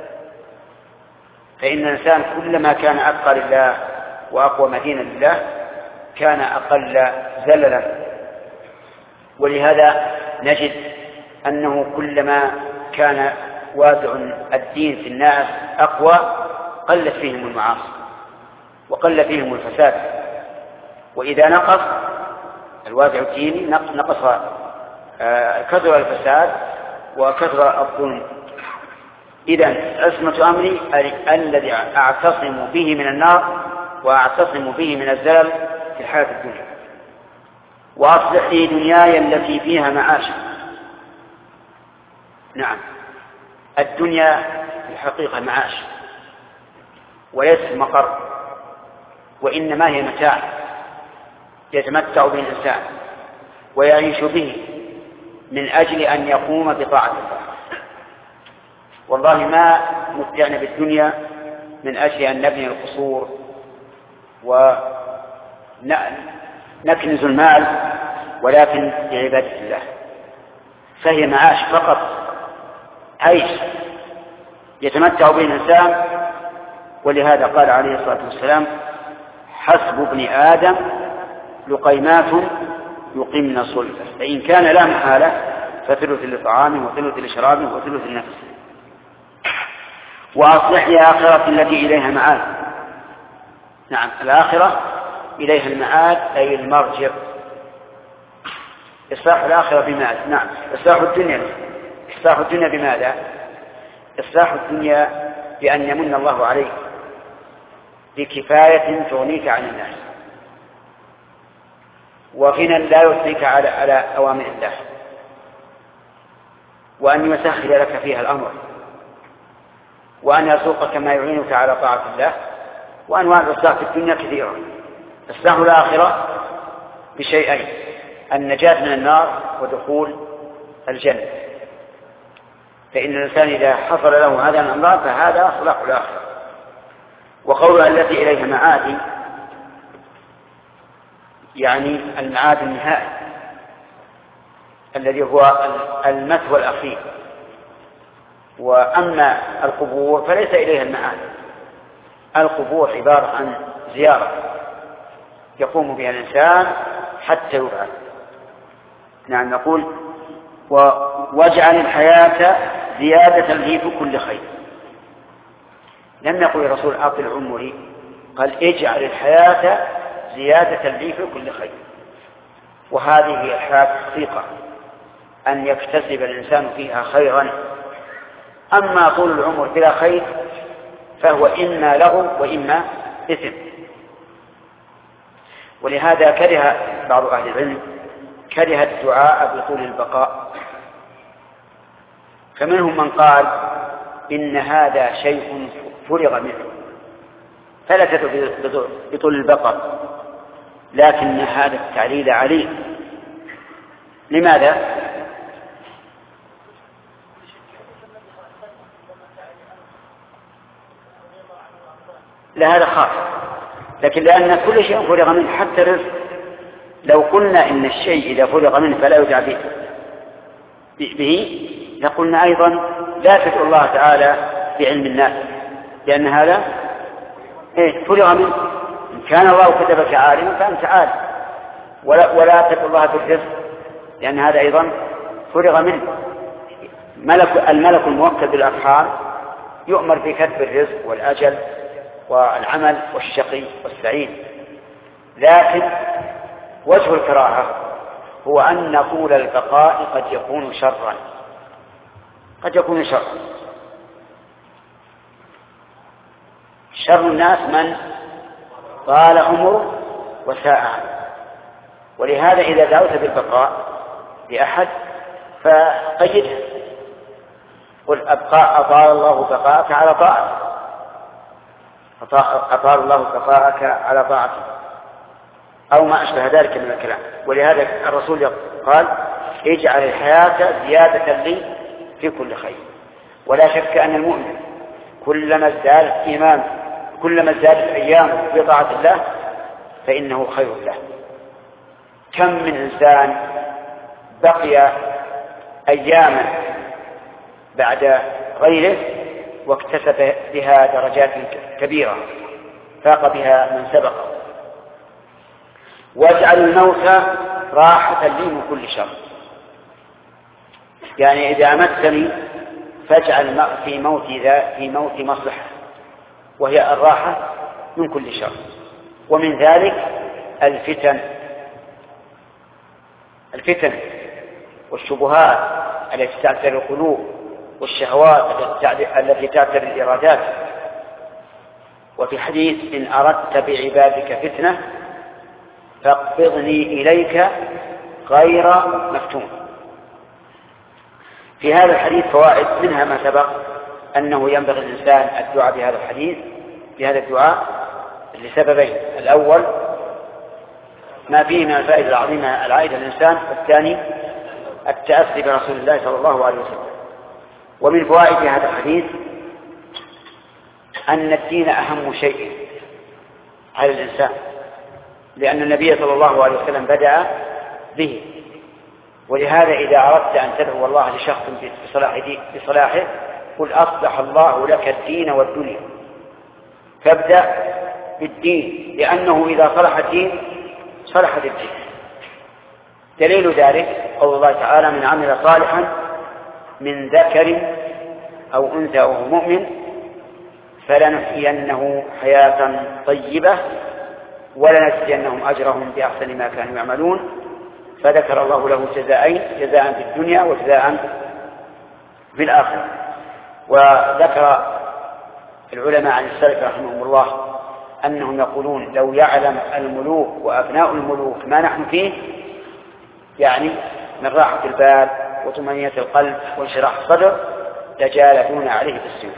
فإن الإنسان كلما كان أتقى لله وأقوى مدينة لله كان أقل زللا. ولهذا نجد أنه كلما كان وازع الدين في الناس أقوى قلت فيهم المعاصي وقل فيهم الفساد، وإذا نقص الوازع الديني نقص كثر الفساد وكثر الظلم. إذن عصمة أمري الذي أعتصم به من النار وأعتصم به من الزلل في الحياة الدنيا. وأصلح لي دنياي التي فيها معاش. نعم، الدنيا في الحقيقة معاش وليس مقر، وإنما هي متاع يتمتع به الإنسان ويعيش به من أجل أن يقوم بطاعة الله. والله ما متعنا بالدنيا من أجل أن نبني القصور ونكنز المال، ولكن لعبادة الله، فهي معاش فقط، عيش يتمتع به الإنسان. ولهذا قال عليه الصلاة والسلام: حسب ابن آدم لقيمات يقمن صلبه، فإن كان لا محالة فثلث لطعامه وثلث لشرابه وثلث لنفسه. وأصلح لآخرة التي إليها معاد. نعم، الآخرة إليها المعاد أي المرجع. إصلاح الآخرة بماذا؟ نعم، إصلاح الدنيا. إصلاح الدنيا بماذا؟ إصلاح الدنيا بأن يمن الله عليك بكفاية تغنيك عن الناس، وغنى لا يثنيك على على أوامر الله، وأن يسخر لك فيها الأمر، وأن يرزقك ما يعينك على طاعة الله. وأنواع الإصلاح في الدنيا كثيرة. إصلاح الآخرة بشيئين: النجاة من النار ودخول الجنة. فإن الإنسان إذا حصل له هذا الأمر فهذا صلاح الآخرة. وقولها التي إليها معاد يعني المعاد النهائي الذي هو المثوى الأخير. وأما القبور فليس إليها المعاد. القبور عبارة عن زيارة يقوم بها الإنسان حتى يبعث. نعم، نقول: واجعل الحياة زيادة لي في كل خير. لم يقل الرسول أطل عمري، قال: اجعل الحياة زيادة لي في كل خير. وهذه هي الحياة الحقيقة، أن يكتسب الإنسان فيها خيرا. أما طول العمر بلا خير فهو إما له وإما إثم. ولهذا كره بعض أهل العلم كره الدعاء بطول البقاء، فمنهم من قال إن هذا شيء فرغ منه فلا تدعو بطول البقاء، لكن هذا التعليل عليه. لماذا؟ لا، هذا خاص، لكن لأن كل شيء فرغ منه حتى الرزق. لو قلنا إن الشيء إذا فرغ منه فلا يدعى به, به لقلنا أيضا لا تدعو الله تعالى بعلم الناس، لأن هذا إيه فرغ منه. إن كان الله كتبك عالما فأنت عالم، ولا, ولا تدعو الله بالرزق لأن هذا أيضا فرغ منه. ملك الملك الموكل بالأرحام يؤمر بكتب الرزق والأجل والعمل والشقي والسعيد، لكن وجه الكراهة هو أن طول البقاء قد يكون شرا، قد يكون شرا. شر الناس من طال عمره وساء عمله. ولهذا إذا دعوت بالبقاء لأحد فقيده، قل أبقاء أطال الله بقاءك على طاعته، أطال الله بقاءك على طاعته، أو ما أشبه ذلك من الكلام. ولهذا الرسول قال اجعل الحياة زيادة لي في كل خير. ولا شك أن المؤمن كلما ازداد إيمان كلما ازدادت أيامه في طاعة الله فإنه خير له. كم من إنسان بقي أياما بعد غيره واكتسب بها درجات كبيرة فاق بها من سبق. واجعل الموت راحة لي من كل شر، يعني إذا أمتني فاجعل في موتي ذا في موتي مصلحة، وهي الراحة من كل شر. ومن ذلك الفتن الفتن والشبهات التي تعتري القلوب، والشهوات التي تعتري الإرادات. وفي حديث إن أردت بعبادك فتنة فاقبضني إليك غير مفتون. في هذا الحديث فوائد، منها ما سبق أنه ينبغي الإنسان الدعاء بهذا الحديث بهذا الدعاء لسببين: الأول ما فيه من الفائدة العظيمة العائدة للإنسان، والثاني التأسي برسول الله صلى الله عليه وسلم. ومن فوائد هذا الحديث أن الدين أهم شيء على الإنسان، لأن النبي صلى الله عليه وسلم بدأ به. ولهذا إذا أردت أن تدعو الله لشخص بصلاحه قل أصلح الله لك الدين والدنيا، فابدأ بالدين، لأنه إذا صلح الدين صلحت الدين. دليل ذلك قول الله تعالى: من عمل صالحا من ذكر أو أنثى وهو مؤمن فلنحيينه حياة طيبة ولنجزينهم أجرهم بأحسن ما كانوا يعملون. فذكر الله له جزاءين: جزاء في الدنيا وجزاء في الآخرة. وذكر العلماء عن السلف رحمهم الله أنهم يقولون: لو يعلم الملوك وأبناء الملوك ما نحن فيه، يعني من راحة البال وطمأنينة القلب وانشراح الصدر، لجالدون عليه بالسيوف.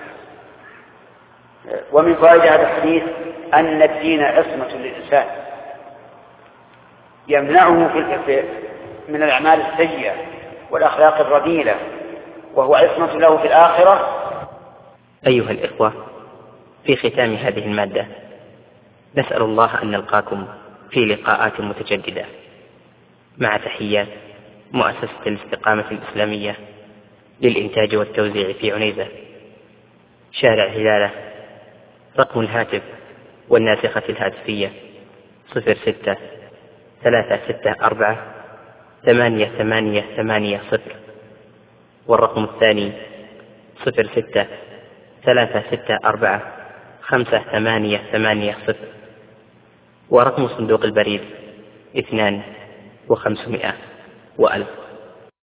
ومن فوائد هذا الحديث أن الدين عصمة للإنسان، يمنعه في من الأعمال السيئة والأخلاق الرذيلة، وهو عصمة له في الآخرة. أيها الإخوة، في ختام هذه المادة نسأل الله أن نلقاكم في لقاءات متجددة، مع تحيات مؤسسة الاستقامة الإسلامية للإنتاج والتوزيع في عنيزة، شارع هلالة. رقم الهاتف والناسخة الهاتفية صفر ستة ثلاثة ستة أربعة ثمانية ثمانية ثمانية صفر، والرقم الثاني صفر ستة ثلاثة ستة أربعة خمسة ثمانية ثمانية صفر، ورقم صندوق البريد اثنان وخمسمائة وألف.